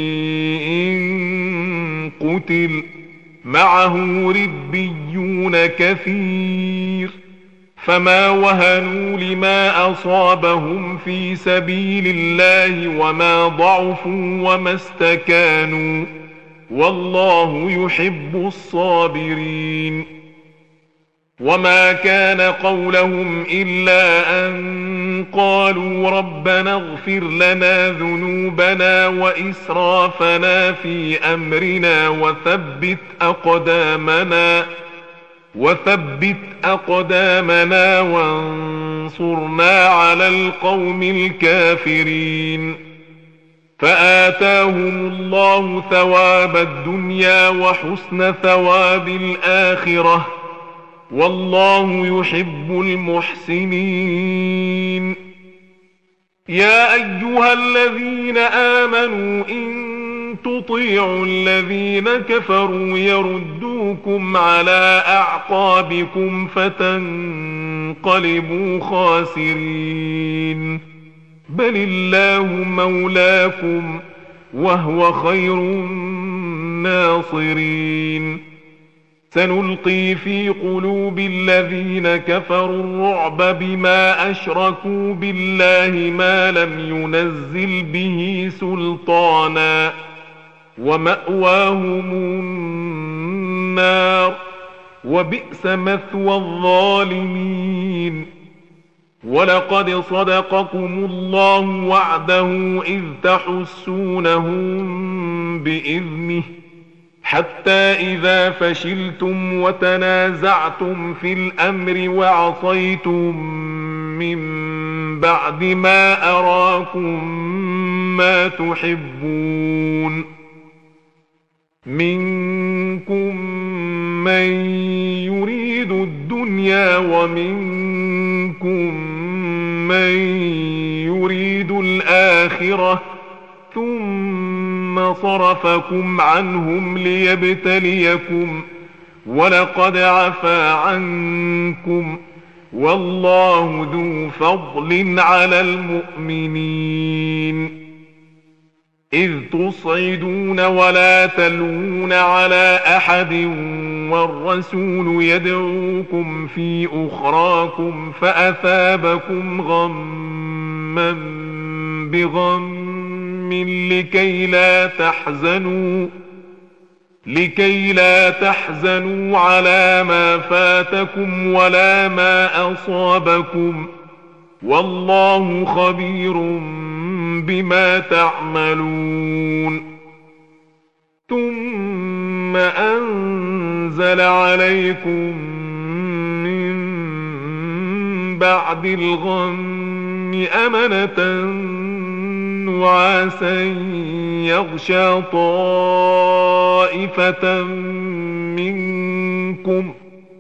قتل معه ربيون كثير فما وهنوا لما أصابهم في سبيل الله وما ضعفوا وما استكانوا والله يحب الصابرين. وما كان قولهم إلا أن قالوا ربنا اغفر لنا ذنوبنا وإسرافنا في أمرنا وثبت أقدامنا وثبت أقدامنا وانصرنا على القوم الكافرين. فآتاهم الله ثواب الدنيا وحسن ثواب الآخرة، والله يحب المحسنين. يا أيها الذين آمنوا إن تطيعوا الذين كفروا يردوكم على أعقابكم فتنقلبوا خاسرين، بل الله مولاكم وهو خير الناصرين. سنلقي في قلوب الذين كفروا الرعب بما أشركوا بالله ما لم ينزل به سلطانا، ومأواهم النار، وبئس مثوى الظالمين. ولقد صدقكم الله وعده إذ تحسونهم بإذنه، حتى إذا فشلتم وتنازعتم في الأمر وعصيتم من بعد ما أراكم ما تحبون، منكم من يريد الدنيا ومنكم من يريد الآخرة، ثم صرفكم عنهم ليبتليكم، ولقد عفا عنكم، والله ذو فضل على المؤمنين. إذ تصعدون ولا تلوون على أحد والرسول يدعوكم في أخراكم فأثابكم غما بغم لكي لا تحزنوا لكي لا تحزنوا على ما فاتكم ولا ما أصابكم، والله خبير بما تعملون. ثم أنزل عليكم من بعد الغم أمنة نعاسا يغشى طائفة منكم،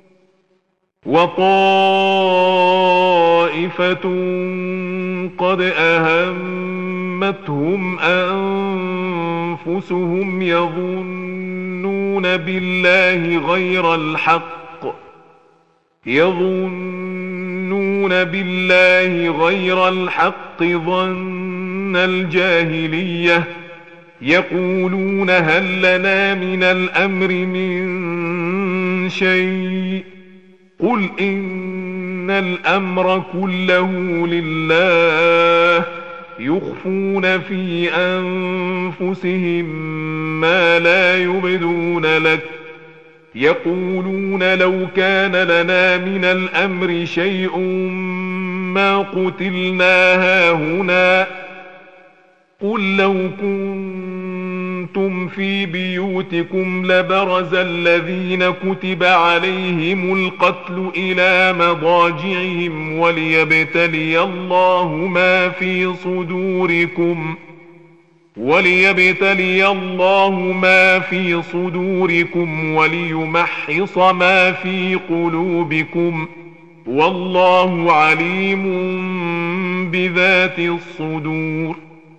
وطائفة قد أهمتهم أنفسهم يظنون بالله غير الحق يظنون بالله غير الحق ظن الجاهلية، يقولون هل لنا من الأمر من شيء، قل إن الأمر كله لله، يخفون في أنفسهم ما لا يبدون لك، يقولون لو كان لنا من الأمر شيء ما قتلنا هاهنا، قل لو كنتم في بيوتكم لبرز الذين كتب عليهم القتل إلى مضاجعهم وليبتلي الله ما في صدوركم وليبتلي الله ما في صدوركم وليمحص ما في قلوبكم، والله عليم بذات الصدور.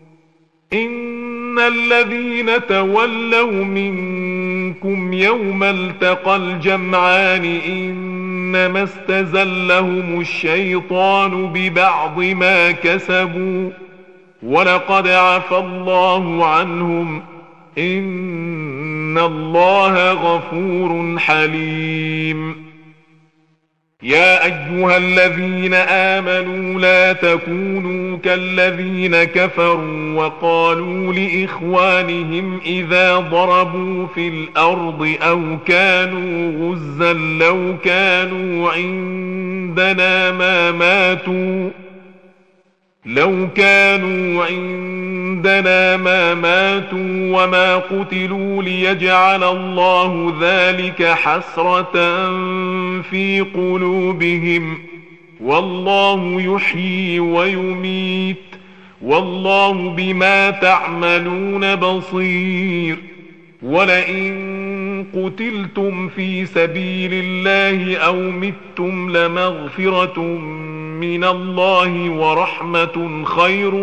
إن الذين تولوا منكم يوم التقى الجمعان إنما استزلهم الشيطان ببعض ما كسبوا، ولقد عفى الله عنهم، إن الله غفور حليم. يا أيها الذين آمنوا لا تكونوا كالذين كفروا وقالوا لإخوانهم إذا ضربوا في الأرض أو كانوا غزا لو كانوا عندنا ما ماتوا لو كانوا عندنا ما ماتوا وما قتلوا ليجعل الله ذلك حسرة في قلوبهم، والله يحيي ويميت والله بما تعملون بصير. ولئن قتلتم في سبيل الله أو متم لمغفرة من الله ورحمة خير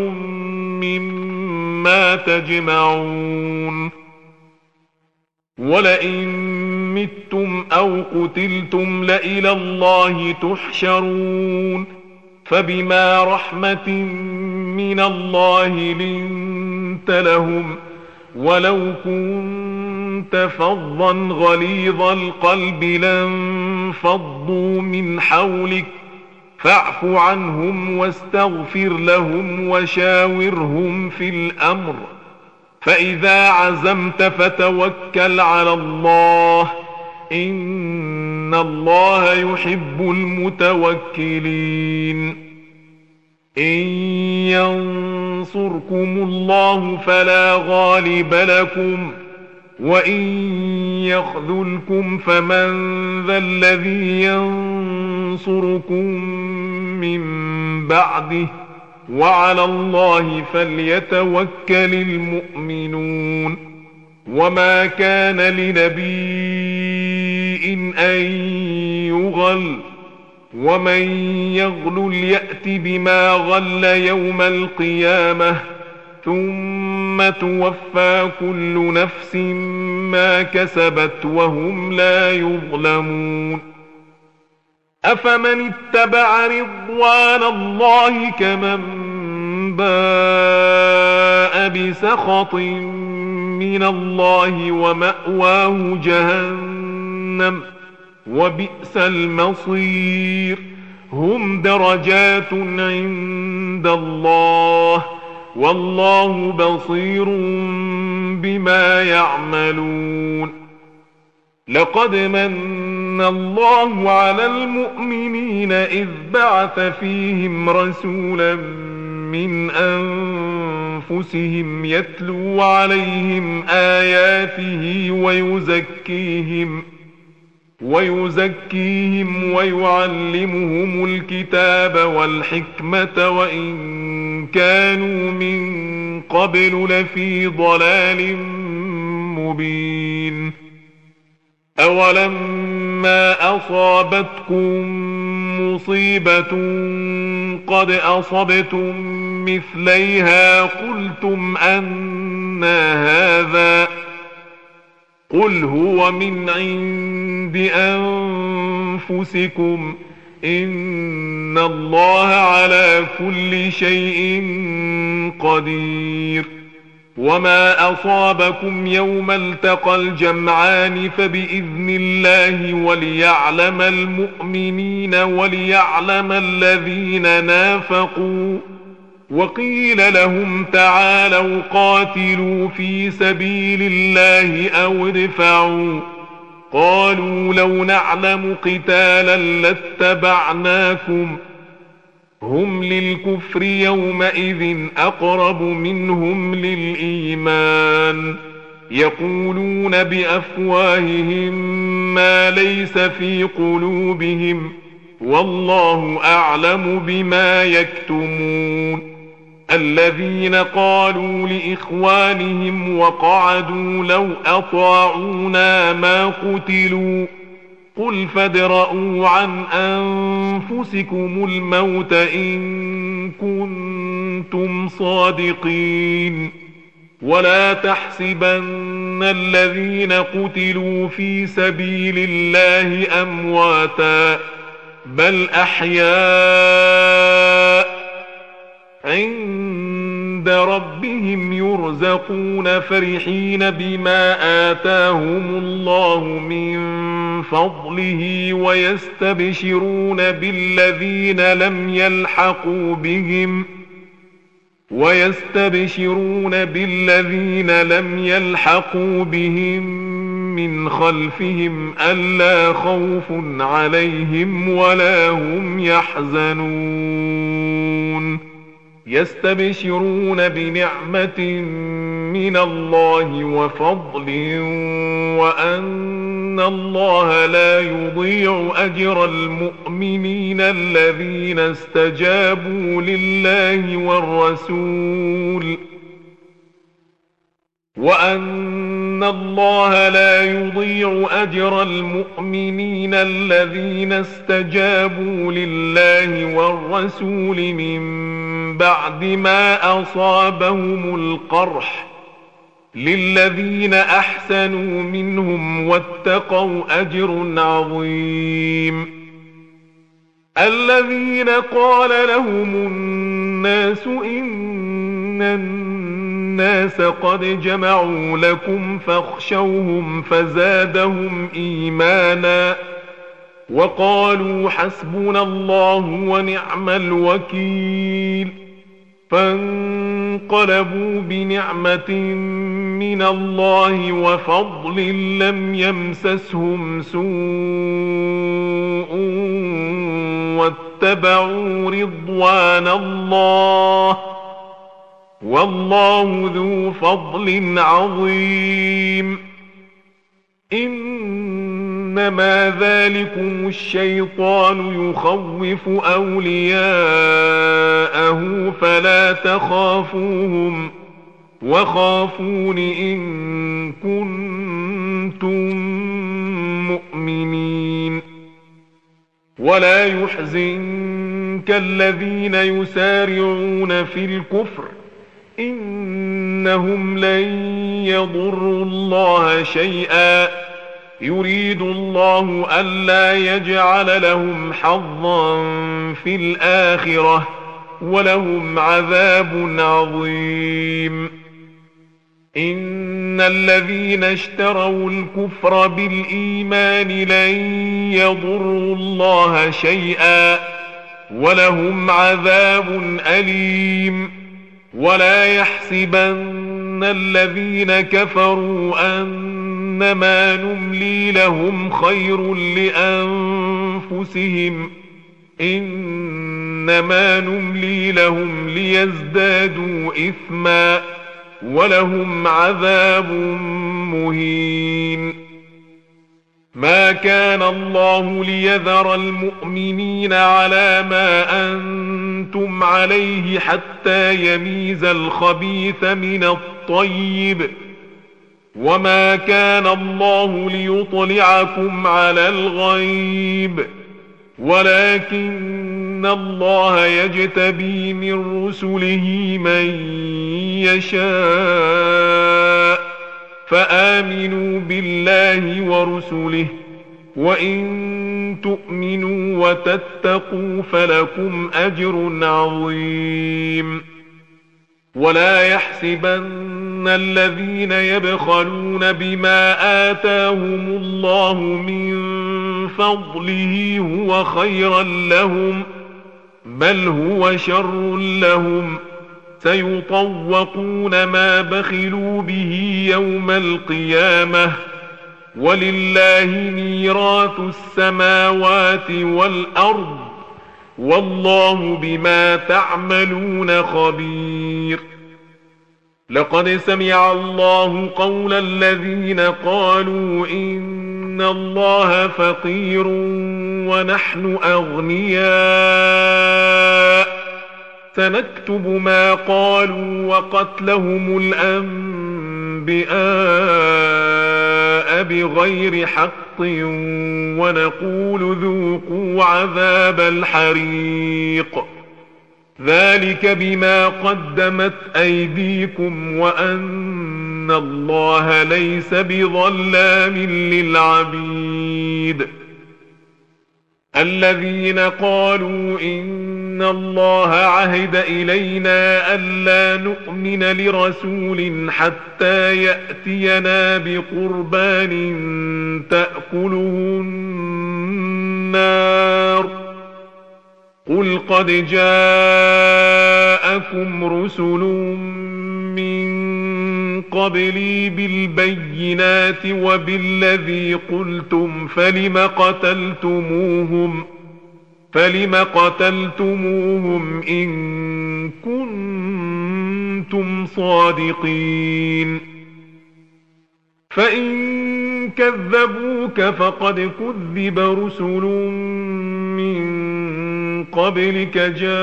مما تجمعون. ولئن متم أو قتلتم لإلى الله تحشرون. فبما رحمة من الله لنت لهم، ولو كنت فظا غليظ القلب لانفضوا من حولك فاعف عنهم واستغفر لهم وشاورهم في الأمر، فإذا عزمت فتوكل على الله، إن الله يحب المتوكلين. إن ينصركم الله فلا غالب لكم، وإن يخذلكم فمن ذا الذي ينصركم من بعده، وعلى الله فليتوكل المؤمنون. وما كان لنبي أن يغل، ومن يغلل يأت بما غل يوم القيامة، ثم توفى كل نفس ما كسبت وهم لا يظلمون. أفمن اتبع رضوان الله كمن باء بسخط من الله ومأواه جهنم وبئس المصير. هم درجات عند الله، والله بصير بما يعملون. لقد من الله على المؤمنين إذ بعث فيهم رسولا من أنفسهم يتلو عليهم آياته ويزكيهم ويزكيهم ويعلمهم الكتاب والحكمة وإن كانوا من قبل لفي ضلال مبين. أولما أصابتكم مصيبة قد أصبتم مثليها قلتم أنى هذا، قل هو من عند أنفسكم إن الله على كل شيء قدير. وما أصابكم يوم التقى الجمعان فبإذن الله وليعلم المؤمنين وليعلم الذين نافقوا. وقيل لهم تعالوا قاتلوا في سبيل الله أو ادفعوا، قالوا لو نعلم قتالا لاتبعناكم، هم للكفر يومئذ أقرب منهم للإيمان، يقولون بأفواههم ما ليس في قلوبهم والله أعلم بما يكتمون. الذين قالوا لإخوانهم وقعدوا لو أطاعونا ما قتلوا، قل فادرءوا عن أنفسكم الموت إن كنتم صادقين. ولا تحسبن الذين قتلوا في سبيل الله أمواتا بل أحياء عند ربهم يرزقون فرحين بما آتاهم الله من فضله ويستبشرون بالذين لم يلحقوا بهم ويستبشرون بالذين لم يلحقوا بهم من خلفهم ألا خوف عليهم ولا هم يحزنون. يستبشرون بنعمة من الله وفضل وأن إن الله لا يضيع أجر المؤمنين الذين استجابوا لله والرسول وأن الله لا يضيع أجر المؤمنين الذين استجابوا لله والرسول من بعد ما أصابهم القرح للذين أحسنوا منهم واتقوا أجر عظيم. الذين قال لهم الناس إن الناس قد جمعوا لكم فاخشوهم فزادهم إيمانا وقالوا حسبنا الله ونعم الوكيل فانقلبوا بنعمة من الله وفضل لم يمسسهم سوء واتبعوا رضوان الله والله ذو فضل عظيم. إنما ذلكم الشيطان يخوف أولياءه فلا تخافوهم وخافون إن كنتم مؤمنين. ولا يحزنك الذين يسارعون في الكفر إنهم لن يضروا الله شيئا يريد الله ألا يجعل لهم حظا في الآخرة ولهم عذاب عظيم. إن الذين اشتروا الكفر بالإيمان لن يضروا الله شيئا ولهم عذاب أليم. ولا يحسبن الذين كفروا أنما نملي لهم خير لأنفسهم إنما نملي لهم ليزدادوا إثما ولهم عذاب مهين. ما كان الله ليذر المؤمنين على ما أنتم عليه حتى يميز الخبيث من الطيب وما كان الله ليطلعكم على الغيب ولكن الله يجتبي من رسله من يشاء فآمنوا بالله ورسله وإن تؤمنوا وتتقوا فلكم أجر عظيم. ولا يحسبن الذين يبخلون بما آتاهم الله من فضله هو خيرا لهم بل هو شر لهم سيطوقون ما بخلوا به يوم القيامة ولله ميراث السماوات والأرض والله بما تعملون خبير. لقد سمع الله قول الذين قالوا إن الله فقير ونحن أغنياء سنكتب ما قالوا وقتلهم الأنبياء بغير حق ونقول ذوقوا عذاب الحريق ذلك بما قدمت أيديكم وأن الله ليس بظلام للعبيد. الذين قالوا إن الله عهد إلينا ألا نؤمن لرسول حتى يأتينا بقربان تأكله النار قل قد جاءكم رسل من قبلي بالبينات وبالذي قلتم فلم قتلتموهم فلم قتلتموهم إن كنتم صادقين. فإن كذبوك كذبوك فقد كذب رسل من قبلك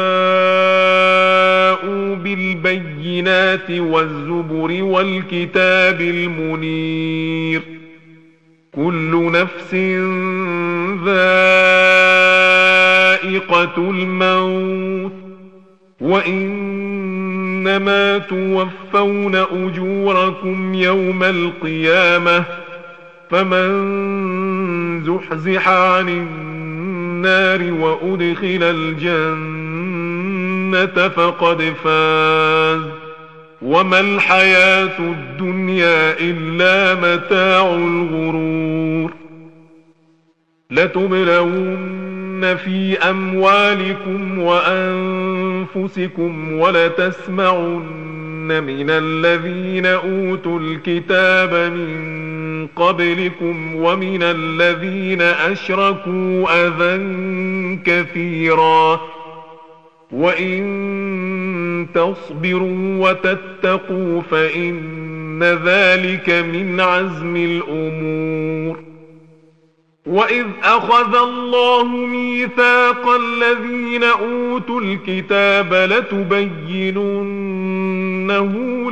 جاءوا بالبينات والزبر والكتاب المنير كل نفس ذائقة الموت وإنما توفون أجوركم يوم القيامة فمن زحزح عن النار وأدخل الجنة فقد فاز وما الحياة الدنيا إلا متاع الغرور لتبلون في أموالكم وأنفسكم ولتسمعن من الذين أوتوا الكتاب من قبلكم ومن الذين أشركوا أذى كثيرا وإن تصبروا وتتقوا فإن ذلك من عزم الأمور وإذ أخذ الله ميثاق الذين أوتوا الكتاب لتبيننه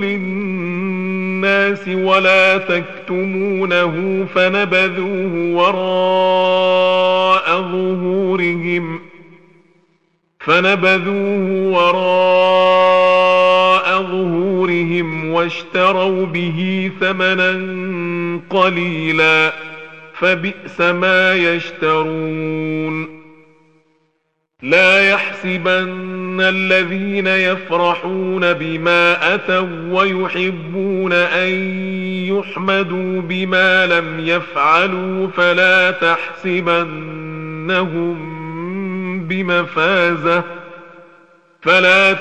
للناس ولا تكتمونه فنبذوه وراء ظهورهم فنبذوه وراء ظهورهم واشتروا به ثمنا قليلا فبئس ما يشترون لا يحسبن الذين يفرحون بما أتوا ويحبون أن يحمدوا بما لم يفعلوا فلا تحسبنهم بمفازة فلا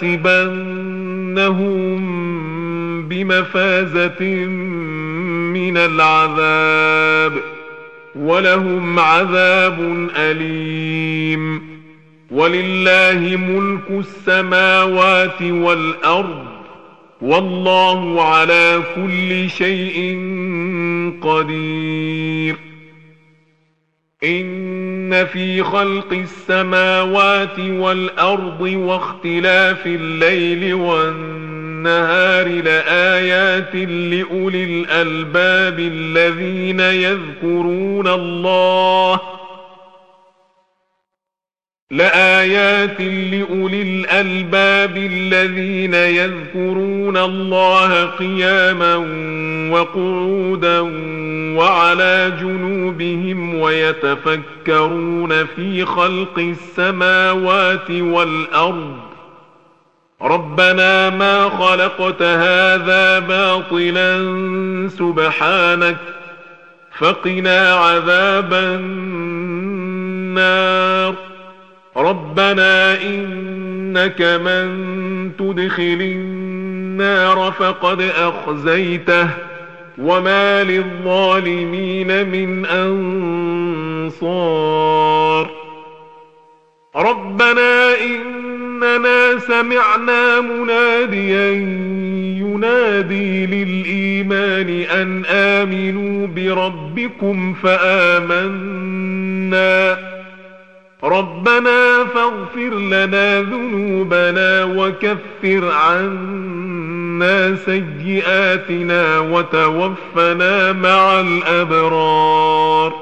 تحسبنهم بمفازة من العذاب ولهم عذاب أليم ولله ملك السماوات والأرض والله على كل شيء قدير إن في خلق السماوات والأرض واختلاف الليل والنهار لآيات لأولي الألباب الذين يذكرون الله لآيات لأولي الألباب الذين يذكرون الله قياما وقعودا وعلى جنوبهم ويتفكرون في خلق السماوات والأرض ربنا ما خلقت هذا باطلا سبحانك فقنا عذاب النار ربنا إنك من تدخل النار فقد أخزيته وما للظالمين من أنصار ربنا إننا سمعنا مناديا ينادي للإيمان أن آمنوا بربكم فآمنا ربنا فاغفر لنا ذنوبنا وكفر عنا سيئاتنا وتوفنا مع الأبرار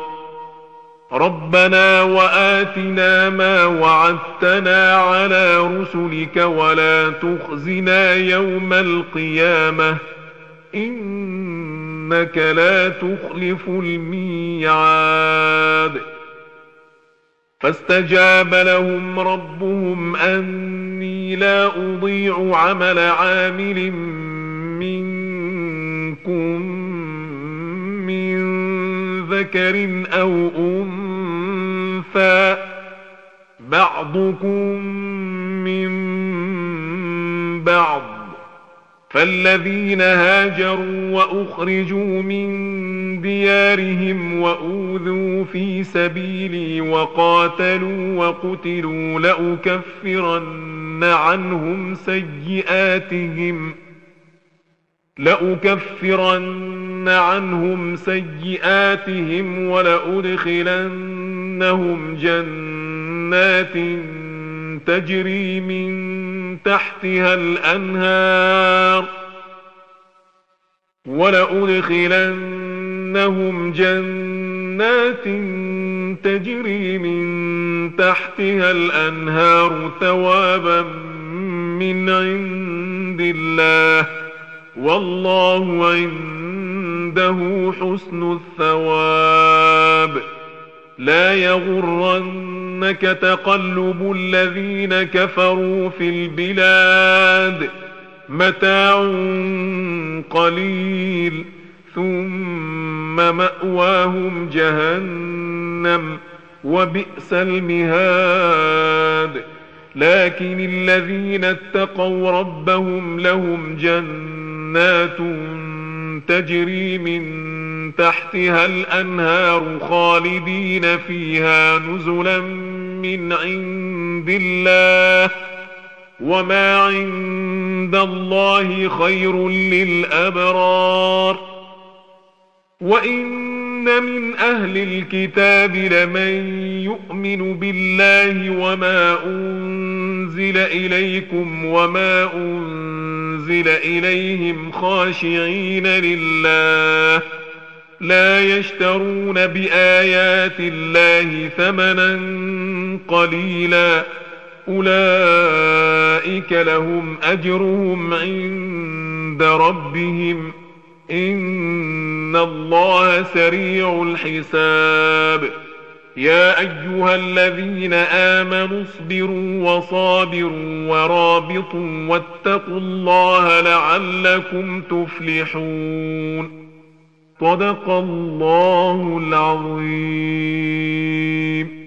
ربنا وآتنا ما وعدتنا على رسلك ولا تخزنا يوم القيامة إنك لا تخلف الميعاد فاستجاب لهم ربهم أني لا أضيع عمل عامل منكم من ذكر أو أنثى بعضكم من بعض فالذين هاجروا وأخرجوا من ديارهم وأوذوا في سبيلي وقاتلوا وقتلوا لأكفرن عنهم سيئاتهم لأكفرن عنهم سيئاتهم ولأدخلنهم جنات تجري من تحتها الأنهار ولأدخلنهم جنات تجري من تحتها الأنهار ثوابا من عند الله والله عنده حسن الثواب. لا يغرنك تقلب الذين كفروا في البلاد متاع قليل ثم مأواهم جهنم وبئس المهاد. لكن الذين اتقوا ربهم لهم جنات تجري من تحتها الأنهار خالدين فيها نزلا من عند الله وما عند الله خير للأبرار. وإن من أهل الكتاب لمن يؤمن بالله وما أنزل إليكم وما أنزل إليهم خاشعين لله لا يشترون بآيات الله ثمنا قليلا أولئك لهم أجرهم عند ربهم إن الله سريع الحساب. يا أيها الذين آمنوا اصبروا وصابروا ورابطوا واتقوا الله لعلكم تفلحون. صدق الله العظيم.